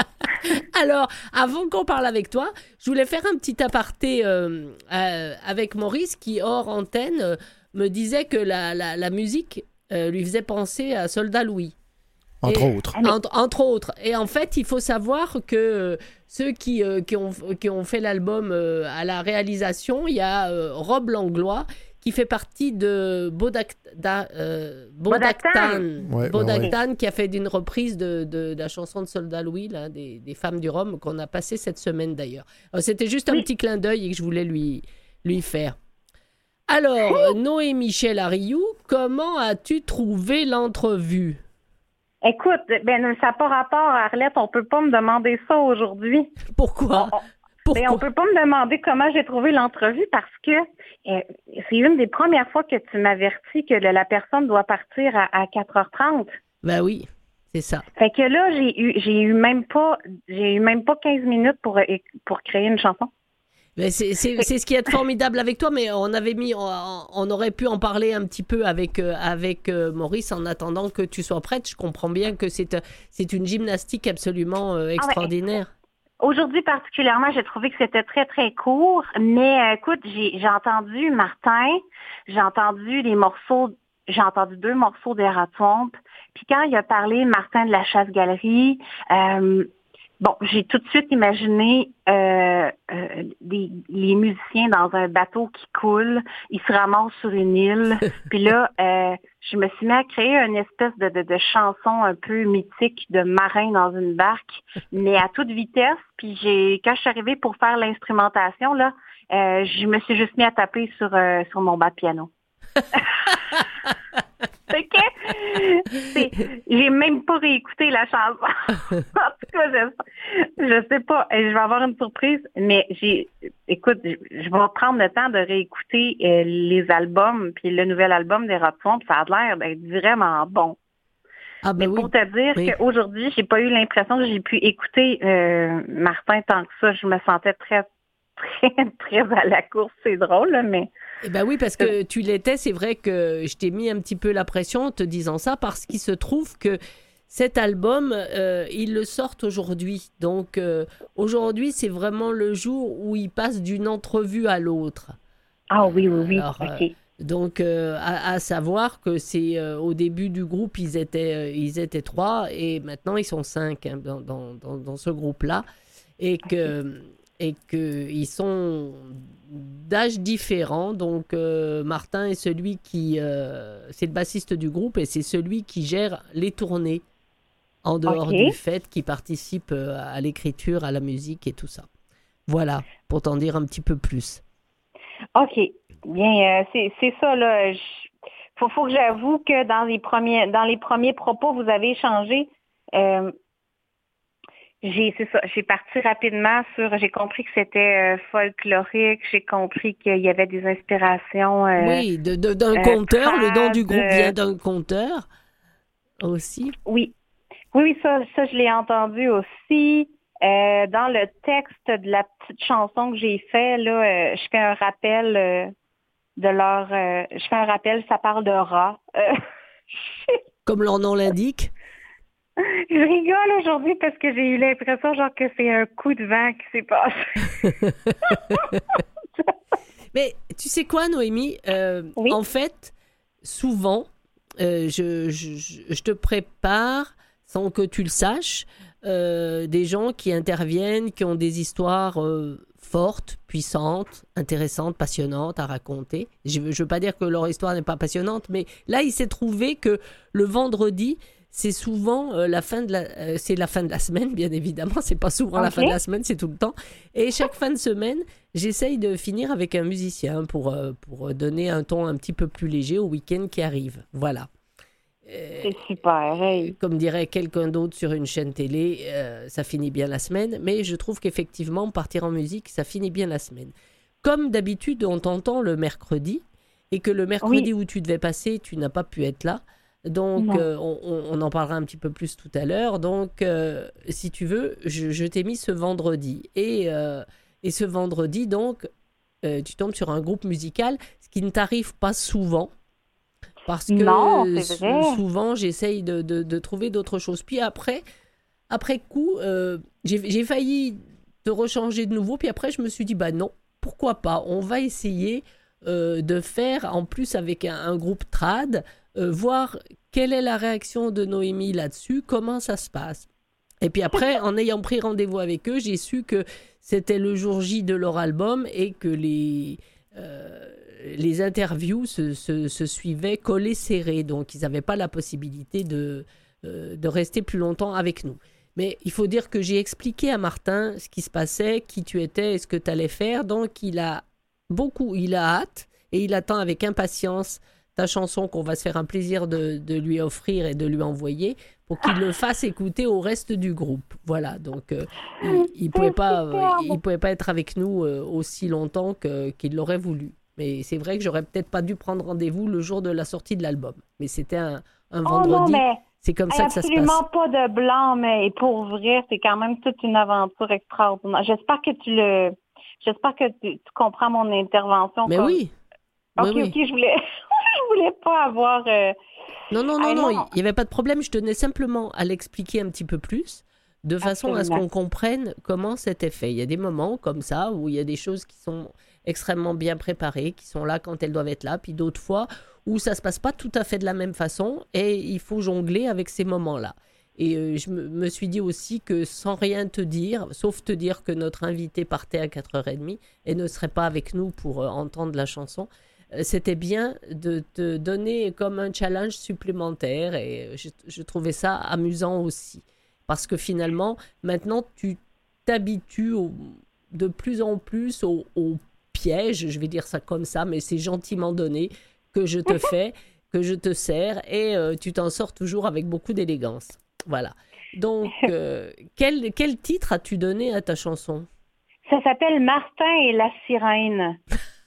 Alors, avant qu'on parle avec toi, je voulais faire un petit aparté euh, euh, avec Maurice qui, hors antenne, euh, me disait que la, la, la musique euh, lui faisait penser à Soldat Louis. Entre Et- autres. Entre, entre autres. Et en fait, il faut savoir que euh, ceux qui, euh, qui, ont, qui ont fait l'album euh, à la réalisation, il y a euh, Rob Langlois qui fait partie de Bodaktan, euh, Bodaktan, Ouais, Bodaktan, ouais, qui a fait une reprise de, de, de la chanson de Soldat Louis, là, des, des femmes du Rhum, qu'on a passé cette semaine d'ailleurs. Alors, c'était juste un Oui. petit clin d'œil et que je voulais lui, lui faire. Alors, euh, Noémie Chelario, comment as-tu trouvé l'entrevue? Écoute, ben ça n'a pas rapport, Arlette. On peut pas me demander ça aujourd'hui. Pourquoi? On- Pourquoi? Ben, on peut pas me demander comment j'ai trouvé l'entrevue parce que euh, c'est une des premières fois que tu m'avertis que le- la personne doit partir à, à quatre heures trente. Ben oui, c'est ça. Fait que là, j'ai eu j'ai eu même pas j'ai eu même pas quinze minutes pour, euh, pour créer une chanson. Ben c'est, c'est, c'est ce qui est formidable avec toi, mais on avait mis, on, on aurait pu en parler un petit peu avec, euh, avec euh, Maurice en attendant que tu sois prête. Je comprends bien que c'est, c'est une gymnastique absolument euh, extraordinaire. Aujourd'hui particulièrement, j'ai trouvé que c'était très, très court, mais euh, écoute, j'ai, j'ai entendu Martin, j'ai entendu les morceaux, j'ai entendu deux morceaux des Rats Swamp, puis quand il a parlé, Martin, de la chasse-galerie, euh, bon, j'ai tout de suite imaginé euh, euh, des, les musiciens dans un bateau qui coule, ils se ramassent sur une île, puis là, euh, je me suis mis à créer une espèce de, de, de chanson un peu mythique de marin dans une barque, mais à toute vitesse. Puis j'ai, quand je suis arrivée pour faire l'instrumentation, là, euh, je me suis juste mis à taper sur, euh, sur mon bas de piano. OK? C'est, j'ai même pas réécouté la chanson. En tout cas, je, je sais pas. Je vais avoir une surprise, mais j'ai, écoute, je, je vais prendre le temps de réécouter euh, les albums, puis le nouvel album des Rats Swamp, ça a l'air d'être vraiment bon. Ah ben Mais oui. pour te dire Oui. qu'aujourd'hui, j'ai pas eu l'impression que j'ai pu écouter euh, Martin tant que ça. Je me sentais très, très, très à la course. C'est drôle, là, mais... Eh ben oui, parce que tu l'étais, c'est vrai que je t'ai mis un petit peu la pression en te disant ça, parce qu'il se trouve que cet album, euh, ils le sortent aujourd'hui. Donc euh, aujourd'hui, c'est vraiment le jour où ils passent d'une entrevue à l'autre. Ah oui, oui, oui, Alors, euh, OK. donc, euh, à, à savoir que c'est euh, au début du groupe, ils étaient, euh, ils étaient trois et maintenant ils sont cinq hein, dans, dans, dans, dans ce groupe-là. Et que, et que ils sont d'âge différents. Donc, euh, Martin est celui qui... euh, c'est le bassiste du groupe et c'est celui qui gère les tournées en dehors OK. du fait qu'il participe euh, à l'écriture, à la musique et tout ça. Voilà, pour t'en dire un petit peu plus. OK. Bien, euh, c'est, c'est ça, là. Il faut, faut que j'avoue que dans les premiers dans les premiers propos, vous avez échangé. Euh, j'ai, c'est ça, j'ai parti rapidement sur, j'ai compris que c'était euh, folklorique, j'ai compris qu'il y avait des inspirations euh, Oui, de, de- d'un euh, conteur, le nom du trad, groupe euh, vient d'un conteur aussi. oui. Oui, oui, ça, ça, je l'ai entendu aussi. Euh, dans le texte de la petite chanson que j'ai fait, là, euh, je fais un rappel euh, de leur... euh, je fais un rappel, ça parle de rats. Euh, Comme leur nom l'indique. je rigole aujourd'hui parce que j'ai eu l'impression genre que c'est un coup de vent qui s'est passé. Mais tu sais quoi, Noémie? Euh, Oui. En fait, souvent, euh, je, je, je- je te prépare, sans que tu le saches, euh, des gens qui interviennent, qui ont des histoires euh, fortes, puissantes, intéressantes, passionnantes à raconter. Je ne veux pas dire que leur histoire n'est pas passionnante, mais là, il s'est trouvé que le vendredi, c'est souvent euh, la fin de la, euh, c'est la fin de la semaine, bien évidemment. C'est pas souvent la Ok. fin de la semaine, c'est tout le temps. Et chaque fin de semaine, j'essaye de finir avec un musicien pour, euh, pour donner un ton un petit peu plus léger au week-end qui arrive. Voilà. Euh, C'est super. Hey. Comme dirait quelqu'un d'autre sur une chaîne télé, euh, ça finit bien la semaine. Mais je trouve qu'effectivement, partir en musique, ça finit bien la semaine. Comme d'habitude, on t'entend le mercredi et que le mercredi où tu devais passer, tu n'as pas pu être là. Donc, Non. euh, on, on- on en parlera un petit peu plus tout à l'heure. Donc, euh, si tu veux, je, je t'ai mis ce vendredi. Et, euh, et ce vendredi, donc, euh, tu tombes sur un groupe musical, ce qui ne t'arrive pas souvent. Parce que Non, c'est sou- vrai. souvent, j'essaye de, de- de trouver d'autres choses. Puis après, après coup, euh, j'ai j'ai failli te rechanger de nouveau. Puis après, je me suis dit, bah non, pourquoi pas? On va essayer euh, de faire, en plus avec un, un groupe trad, euh, voir quelle est la réaction de Noémie là-dessus, comment ça se passe. Et puis après, en ayant pris rendez-vous avec eux, j'ai su que c'était le jour J de leur album et que les, euh, les interviews se, se- se suivaient collés serrés. Donc, ils n'avaient pas la possibilité de, euh, de rester plus longtemps avec nous. Mais il faut dire que j'ai expliqué à Martin ce qui se passait, qui tu étais et ce que tu allais faire. Donc, il a beaucoup, il a hâte et il attend avec impatience ta chanson qu'on va se faire un plaisir de, de lui offrir et de lui envoyer pour qu'il le fasse écouter au reste du groupe. Voilà, donc euh, il, il pouvait pas, euh, superbe. il pouvait pas être avec nous euh, aussi longtemps que, qu'il l'aurait voulu. Mais c'est vrai que j'aurais peut-être pas dû prendre rendez-vous le jour de la sortie de l'album. Mais c'était un, un Oh non, vendredi. mais C'est comme hey, ça que ça se passe. absolument pas de blanc, mais pour vrai, c'est quand même toute une aventure extraordinaire. J'espère que tu le, j'espère que tu, tu comprends mon intervention. Mais comme... oui. Ok, Oui, oui. ok, je voulais, je voulais pas avoir. euh, Non, non, non, Hey, non, non. il n'y avait pas de problème. Je tenais simplement à l'expliquer un petit peu plus, de façon à ce Absolument. qu'on comprenne comment c'était fait. Il y a des moments comme ça où il y a des choses qui sont extrêmement bien préparées, qui sont là quand elles doivent être là, puis d'autres fois où ça se passe pas tout à fait de la même façon et il faut jongler avec ces moments-là. Et euh, je me, me suis dit aussi que sans rien te dire, sauf te dire que notre invité partait à quatre heures trente et ne serait pas avec nous pour euh, entendre la chanson, euh, c'était bien de te donner comme un challenge supplémentaire et euh, je, je trouvais ça amusant aussi. Parce que finalement, maintenant, tu t'habitues au- de plus en plus au, au piège, je vais dire ça comme ça, mais c'est gentiment donné, que je te fais, que je te sers et euh, tu t'en sors toujours avec beaucoup d'élégance. Voilà. Donc, euh, quel, quel titre as-tu donné à ta chanson? Ça s'appelle Martin et la sirène.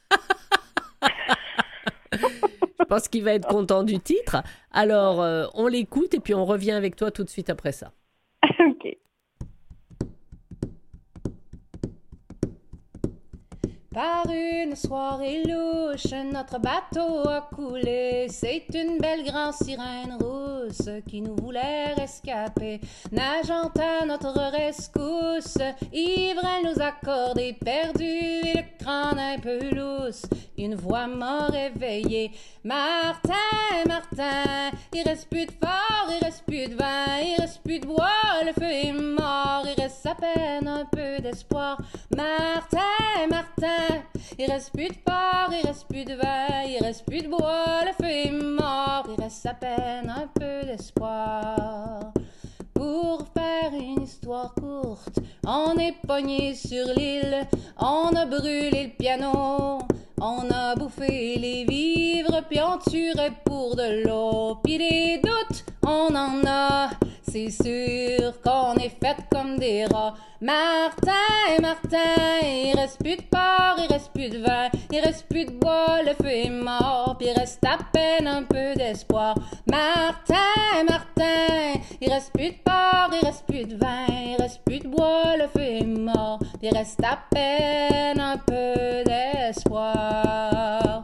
Je pense qu'il va être content du titre. Alors, euh, on l'écoute et puis on revient avec toi tout de suite après ça. Ok. Par une soirée louche, notre bateau a coulé. C'est une belle grande sirène rousse qui nous voulait rescaper. Nageant à notre rescousse, ivre elle nous accordait, perdu et le crâne un peu lousse. Une voix m'a réveillé. Martin, Martin, il reste plus de fort, il reste plus de vin, il reste plus de bois, le feu est mort, il reste à peine un peu d'espoir. Martin, Martin, il reste plus de fort, il reste plus de vin, il reste plus de bois, le feu est mort, il reste à peine un peu d'espoir. Pour faire une histoire courte, on est pogné sur l'île, on a brûlé le piano, on a bouffé les vivres, puis on tuerait pour de l'eau, puis des doutes, on en a, c'est sûr qu'on est fait comme des rats. Martin, Martin, il reste plus de porc, il reste plus de vin, il reste plus de bois, le feu est mort, puis il reste à peine un peu d'espoir. Martin, Martin, il reste plus de porc, il reste plus de vin, il reste plus de bois, le feu est mort, puis il reste à peine un peu d'espoir.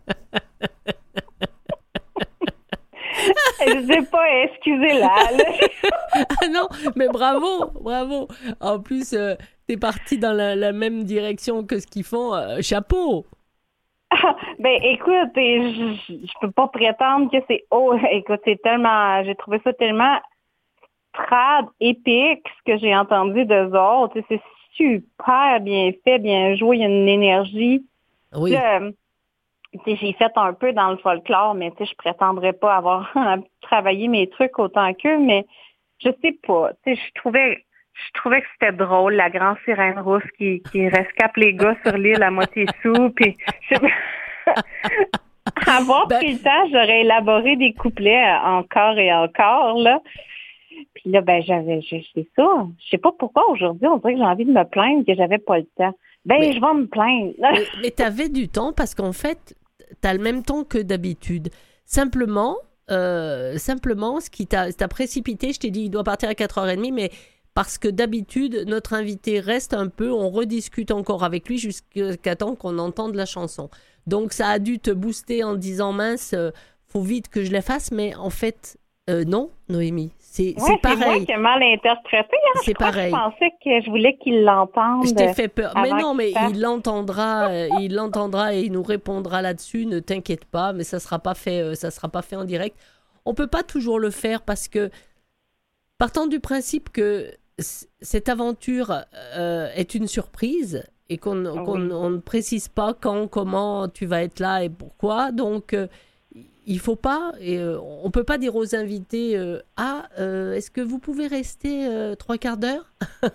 Je sais pas, excusez-la. Là. Ah non, mais bravo, bravo. En plus, euh, t'es parti dans la, la même direction que ce qu'ils font. Euh, chapeau. Ah, ben écoute, je, je peux pas prétendre que c'est oh, écoute, c'est tellement, j'ai trouvé ça tellement trad, épique ce que j'ai entendu d'eux autres. C'est super bien fait, bien joué, il y a une énergie. Oui. Euh, j'ai fait un peu dans le folklore, mais je prétendrais pas avoir travaillé mes trucs autant qu'eux, mais je sais pas. Je trouvais je trouvais que c'était drôle, la grande sirène rousse qui, qui rescape les gars sur l'île à moitié sous. Puis avoir ben... pris le temps, j'aurais élaboré des couplets encore et encore, là. Puis là, ben j'avais, c'est ça. Je sais pas pourquoi aujourd'hui, on dirait que j'ai envie de me plaindre que j'avais pas le temps. Ben, mais, je vais me plaindre. mais mais tu avais du temps parce qu'en fait, tu as le même temps que d'habitude. Simplement, euh, simplement ce qui t'a, t'a précipité, je t'ai dit, il doit partir à quatre heures trente, mais parce que d'habitude, notre invité reste un peu, on rediscute encore avec lui jusqu'à temps qu'on entende la chanson. Donc, ça a dû te booster en disant, mince, euh, faut vite que je la fasse, mais en fait, euh, non, Noémie. C'est, ouais, c'est pareil. C'est moi qui ai mal interprété. Hein? C'est je pareil. Je pensais que je voulais qu'il l'entende. Je t'ai fait peur. Mais non, mais fasse... il l'entendra, euh, il l'entendra et il nous répondra là-dessus. Ne t'inquiète pas, mais ça sera pas fait, euh, ça sera pas fait en direct. On peut pas toujours le faire parce que, partant du principe que c- cette aventure euh, est une surprise et qu'on, oui. qu'on on ne précise pas quand, comment tu vas être là et pourquoi, donc. Euh, Il faut pas, et euh, on peut pas dire aux invités euh, ah, euh, est-ce que vous pouvez rester euh, trois quarts d'heure?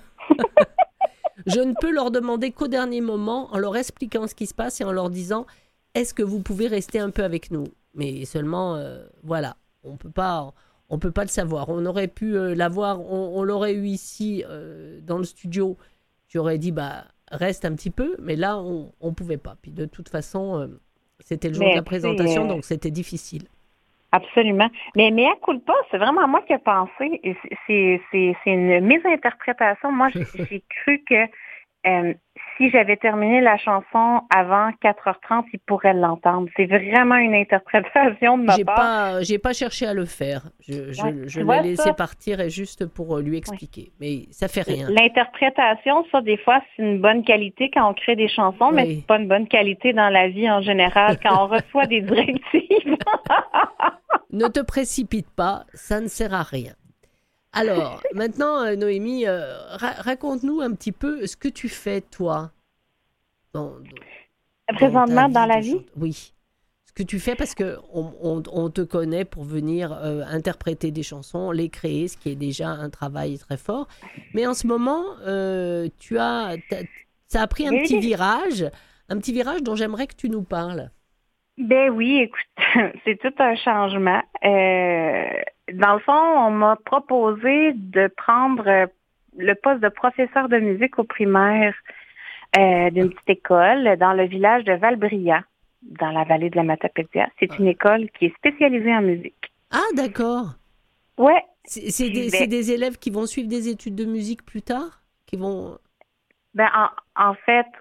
Je ne peux leur demander qu'au dernier moment, en leur expliquant ce qui se passe et en leur disant est-ce que vous pouvez rester un peu avec nous? Mais seulement, euh, voilà, on peut pas, on peut pas le savoir. On aurait pu euh, l'avoir, on, on l'aurait eu ici euh, dans le studio. J'aurais dit bah reste un petit peu, mais là on, on pouvait pas. Puis de toute façon. Euh, C'était le jour mais de la présentation, euh... donc c'était difficile. Absolument. Mais mais à coup de pas, c'est vraiment moi qui ai pensé. C'est, c'est, c'est une mésinterprétation. Moi, j'ai, j'ai cru que euh, si j'avais terminé la chanson avant quatre heures trente, il pourrait l'entendre. C'est vraiment une interprétation de ma j'ai part. Pas, j'ai pas cherché à le faire. Je, je, ouais, je l'ai laissé ça? partir et juste pour lui expliquer. Ouais. Mais ça fait rien. L'interprétation, ça, des fois, c'est une bonne qualité quand on crée des chansons, oui. mais c'est pas une bonne qualité dans la vie en général quand on reçoit des directives. Ne te précipite pas, ça ne sert à rien. Alors, maintenant, euh, Noémie, euh, ra- raconte-nous un petit peu ce que tu fais, toi. Dans, dans, Présentement, dans, dans la vie? Chante- oui. Ce que tu fais, parce qu'on on, on te connaît pour venir euh, interpréter des chansons, les créer, ce qui est déjà un travail très fort. Mais en ce moment, euh, tu as, ça a pris un oui. petit virage, un petit virage dont j'aimerais que tu nous parles. Ben oui, écoute, c'est tout un changement. Euh, dans le fond, on m'a proposé de prendre le poste de professeur de musique au primaire euh, d'une petite école dans le village de Valbria, dans la vallée de la Matapédia. C'est une école qui est spécialisée en musique. Ah, d'accord. Ouais. C'est, c'est, des, ben, c'est des élèves qui vont suivre des études de musique plus tard, qui vont. Ben en, en fait.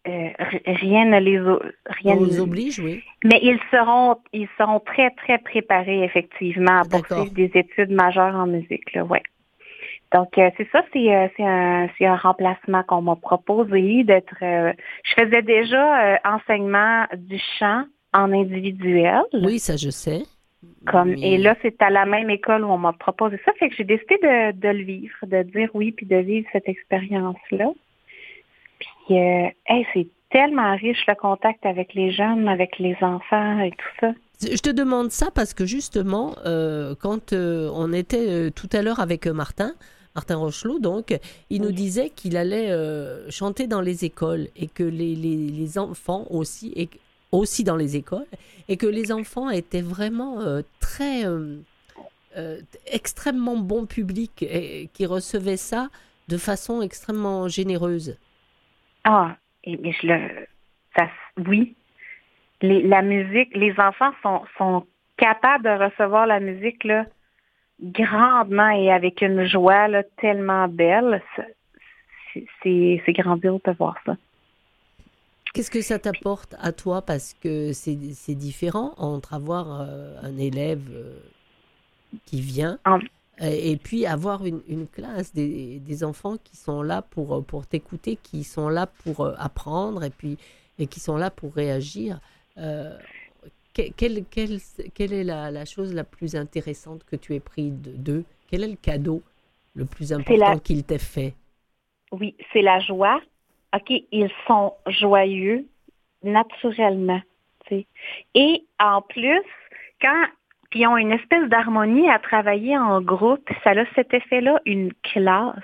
euh, r- rien ne les o- rien On ne- nous oblige, oui. Mais ils seront ils seront très très préparés effectivement à D'accord. poursuivre des études majeures en musique là, ouais. Donc euh, c'est ça, c'est euh, c'est un c'est un remplacement qu'on m'a proposé d'être. euh, je faisais déjà euh, enseignement du chant en individuel. Oui, ça je sais. Comme, Mais- et là, c'est à la même école où on m'a proposé ça. Fait que j'ai décidé de, de le vivre, de dire oui, puis de vivre cette expérience-là. Puis, euh, hey, c'est tellement riche le contact avec les jeunes, avec les enfants et tout ça. Je te demande ça parce que justement, euh, quand euh, on était euh, tout à l'heure avec euh, Martin, Martin Rochelot, donc, il nous disait qu'il allait euh, chanter dans les écoles et que les, les, les enfants aussi, et, aussi dans les écoles, et que les enfants étaient vraiment euh, très, euh, euh, extrêmement bon public et qui recevaient ça de façon extrêmement généreuse. Ah, et, mais je le, ça, oui. Les, la musique, les enfants sont, sont capables de recevoir la musique là, grandement et avec une joie là, tellement belle. C'est, c'est, c'est grandiose de voir ça. Qu'est-ce que ça t'apporte à toi? Parce que c'est, c'est différent entre avoir euh, un élève euh, qui vient En- et, et puis avoir une, une classe, des, des enfants qui sont là pour, pour t'écouter, qui sont là pour euh, apprendre et, puis, et qui sont là pour réagir. Euh, que- quelle, quelle, quelle est la, la chose la plus intéressante que tu aies pris de, d'eux? Quel est le cadeau le plus important la- qu'ils t'aient fait? Oui, c'est la joie. OK, ils sont joyeux naturellement. Tu sais. Et en plus, quand ils ont une espèce d'harmonie à travailler en groupe, ça a cet effet-là, une classe.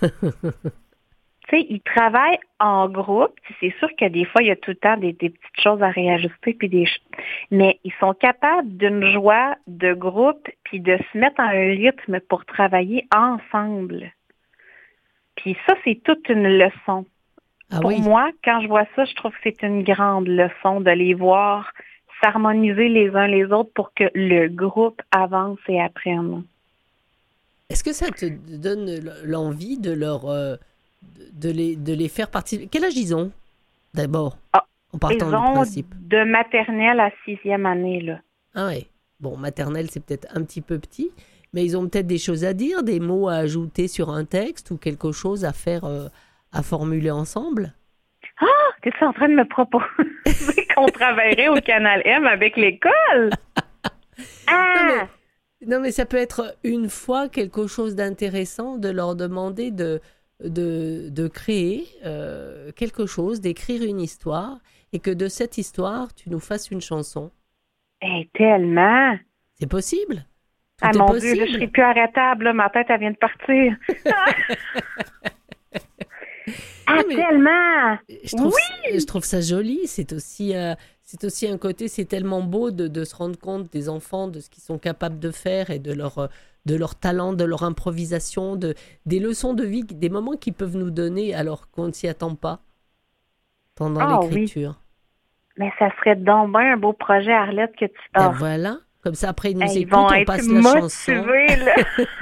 Tu sais, ils travaillent en groupe. C'est sûr que des fois, il y a tout le temps des, des petites choses à réajuster, puis des ch- mais ils sont capables d'une joie de groupe, puis de se mettre en un rythme pour travailler ensemble. Puis ça, c'est toute une leçon. Ah Pour oui, moi, quand je vois ça, je trouve que c'est une grande leçon de les voir s'harmoniser les uns les autres pour que le groupe avance et apprenne. est-ce que ça te donne l'envie de leur euh, de, de les, de les faire partie? Quel âge ils ont d'abord, Ah, en Ils partant du ont principe? de maternelle à sixième année, là. Ah ouais. Bon, maternelle, c'est peut-être un petit peu petit, mais ils ont peut-être des choses à dire, des mots à ajouter sur un texte ou quelque chose à faire, euh, à formuler ensemble. T'es-tu en train de me proposer qu'on travaillerait au Canal M avec l'école? Ah! Non, mais ça peut être une fois quelque chose d'intéressant de leur demander de, de, de créer euh, quelque chose, d'écrire une histoire, et que de cette histoire, tu nous fasses une chanson. Eh, tellement! C'est possible. Tout Ah est mon possible. Dieu, là, je serai plus arrêtable, là. Ma tête, elle vient de partir. Ah, Non, mais- tellement! Je trouve, je trouve ça joli. C'est aussi, euh, c'est aussi un côté, c'est tellement beau de, de se rendre compte des enfants, de ce qu'ils sont capables de faire et de leur, euh, de leur talent, de leur improvisation, de, des leçons de vie, des moments qu'ils peuvent nous donner alors qu'on ne s'y attend pas pendant Ah oui. l'écriture. Mais ça serait donc bien un beau projet, Arlette, que tu Ben as. voilà, comme ça après ils nous Hey, ils écoutent, vont on être passe la chanson. motivés, là.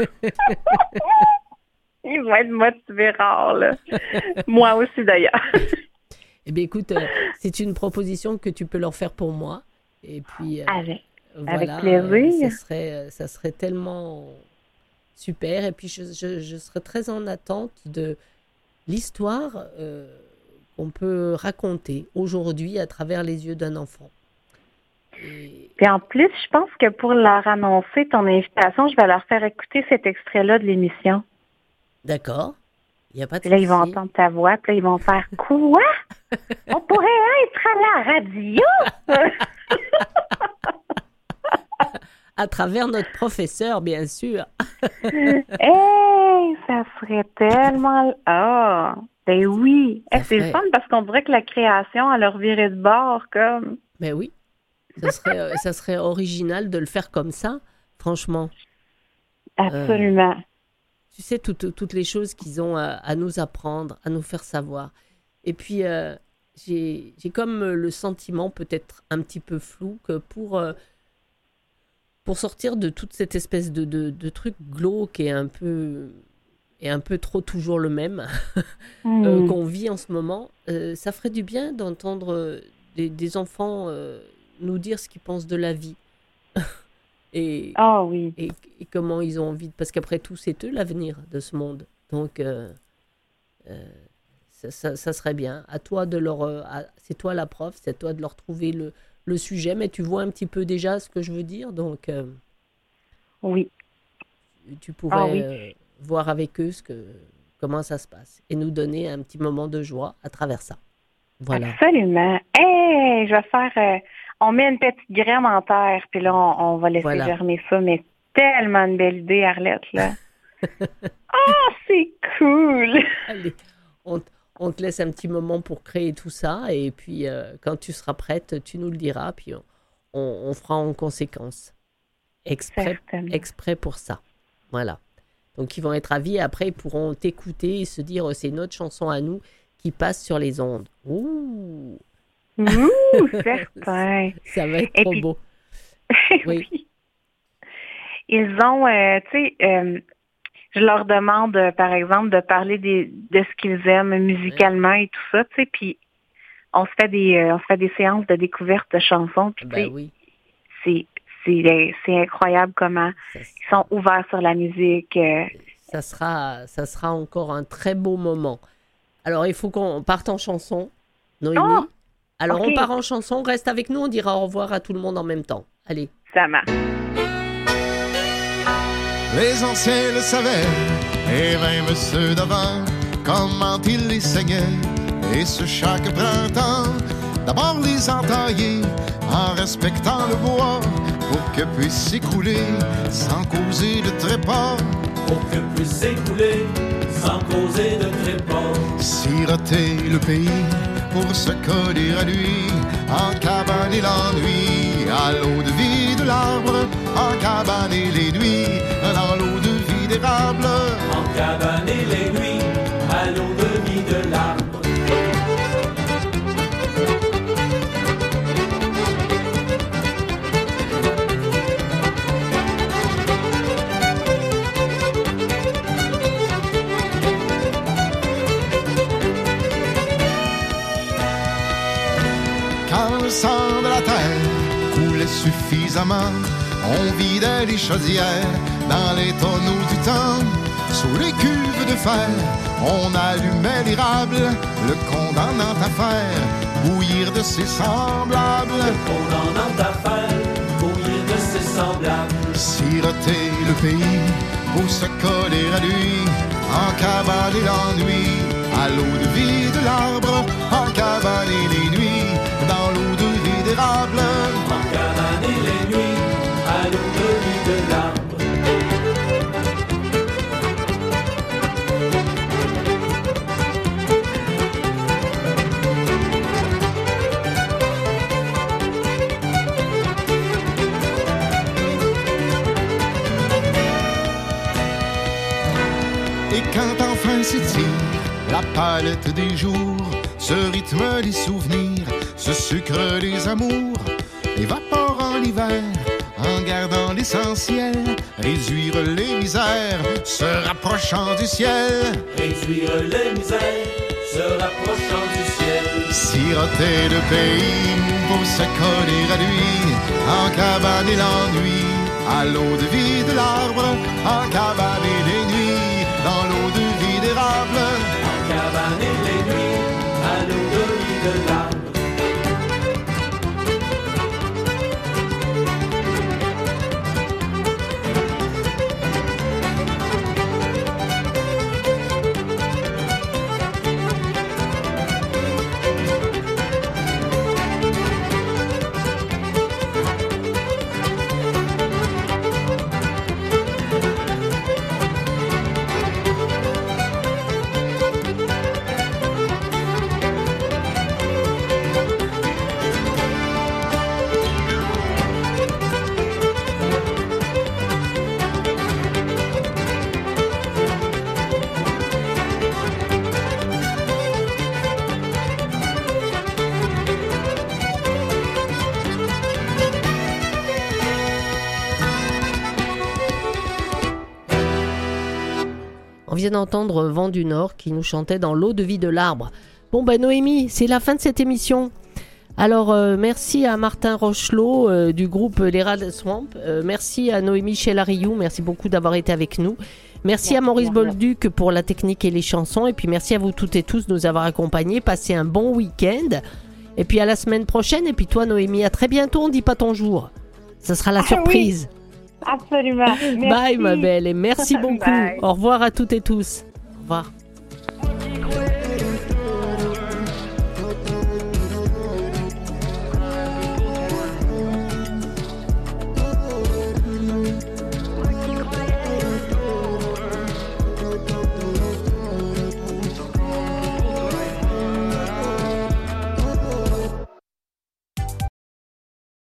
Ils vont être motivés rares, là. Moi aussi, d'ailleurs. Eh bien écoute, euh, c'est une proposition que tu peux leur faire pour moi. Et puis euh, Avec, voilà, avec plaisir. euh, ça serait, euh, ça serait tellement super. Et puis je, je, je serais très en attente de l'histoire euh, qu'on peut raconter aujourd'hui à travers les yeux d'un enfant. Et Puis en plus, je pense que pour leur annoncer ton invitation, je vais leur faire écouter cet extrait-là de l'émission. d'accord, il n'y a pas de Puis là, ils vont souci. entendre ta voix, puis là, ils vont faire « Quoi? On pourrait être à la radio? » À travers notre professeur, bien sûr. Hey, ça serait tellement... Ah, ben oui. Ça Eh, c'est le ferait- fun parce qu'on dirait que la création, elle leur virait de bord, comme... Mais oui, ça serait, euh, ça serait original de le faire comme ça, franchement. Absolument. Tu sais, toutes, toutes les choses qu'ils ont à, à nous apprendre, à nous faire savoir. Et puis, euh, j'ai, j'ai comme euh, le sentiment, peut-être un petit peu flou, que pour, euh, pour sortir de toute cette espèce de, de, de truc glauque et un peu est un peu trop toujours le même Hmm. euh, qu'on vit en ce moment. Euh, ça ferait du bien d'entendre euh, des, des enfants euh, nous dire ce qu'ils pensent de la vie et, Ah oui. et, et comment ils ont envie de... Parce qu'après tout, c'est eux l'avenir de ce monde. Donc, euh, euh, ça, ça- ça serait bien. À toi de leur... euh, à- c'est toi la prof, c'est à toi de leur trouver le, le sujet, mais tu vois un petit peu déjà ce que je veux dire. Donc, euh, Oui. tu pourrais Ah oui. euh, voir avec eux ce que, comment ça se passe et nous donner un petit moment de joie à travers ça. Voilà. Absolument. Hey, je vais faire... euh, on met une petite graine en terre, puis là, on, on va laisser Voilà. germer ça. Mais tellement une belle idée, Arlette, là. Ah, c'est cool! Allez, on, t- on te laisse un petit moment pour créer tout ça et puis euh, quand tu seras prête, tu nous le diras, puis on, on- on fera en conséquence. Exprès, Certainement. exprès pour ça. Voilà. Donc ils vont être ravis et après ils pourront t'écouter et se dire euh, c'est notre chanson à nous qui passe sur les ondes. Ouh, Ouh, certain. ça va être Et trop puis- beau. Oui. Oui. Ils ont, euh, tu sais, euh, je leur demande, euh, par exemple, de parler des, de ce qu'ils aiment musicalement et tout ça, tu sais, puis on se fait des, euh, on se fait des séances de découverte de chansons, puis tu Ben sais, oui. c'est, c'est, euh, c'est incroyable comment Ça, ils sont ouverts sur la musique. euh. ça sera, ça sera encore un très beau moment. Alors, il faut qu'on parte en chanson, Noémie. Oh, Alors, ok. on part en chanson, reste avec nous, on dira au revoir à tout le monde en même temps. Allez. Ça marche. Les anciens le savaient, et même ceux d'avant, comment ils les saignaient. Et ce chaque printemps, d'abord les entailler, en respectant le bois, pour que puisse s'écouler, sans causer de trépas. Pour que puisse s'écouler sans causer de trépas. Siroter le pays, pour se coller à lui, en cabane et l'ennui, à l'eau de vie de l'arbre, en cabane et les nuits, dans l'eau de vie d'érable. En cabane et les nuits, à l'eau de vie de l'arbre. Quand le sang de la terre coulait suffisamment, on vidait les chaudières dans les tonneaux du temps. Sous les cuves de fer, on allumait l'érable, le condamnant à faire bouillir de ses semblables. Condamnant à faire bouillir de ses semblables. Siroter le pays pour se coller à lui, en cabane et l'ennui, à l'eau de vie de l'arbre, en cabane et les nuits, dans l'eau de vie d'érable. En cabane et les nuits, à l'eau de vie de l'arbre. Et quand enfin s'étire la palette des jours, se rythment les souvenirs, se sucrent les amours, évaporant l'hiver, en gardant l'essentiel, réduire les misères, se rapprochant du ciel. Réduire les misères, se rapprochant du ciel. Siroter le pays pour se coller à lui, en cabane et l'ennui, à l'eau de vie de l'arbre, en cabane et les nuits, dans l'eau de vie d'érable. En cabane et les nuits, à l'eau de vie de l'arbre. vient d'entendre Vent du Nord qui nous chantait dans l'eau de vie de l'arbre. Bon ben Noémie, c'est la fin de cette émission. Alors euh, merci à Martin Rochelot euh, du groupe Les Rats Swamp. Euh, merci à Noémie Chelariou, merci beaucoup d'avoir été avec nous. Merci, merci à Maurice Bolduc pour la technique et les chansons. Et puis merci à vous toutes et tous de nous avoir accompagnés. Passez un bon week-end. Et puis à la semaine prochaine. Et puis toi Noémie, à très bientôt. On ne dit pas ton jour. Ça sera la ah, surprise. Oui, absolument. Merci. Bye ma belle et merci beaucoup. Bye. Au revoir à toutes et tous. Au revoir.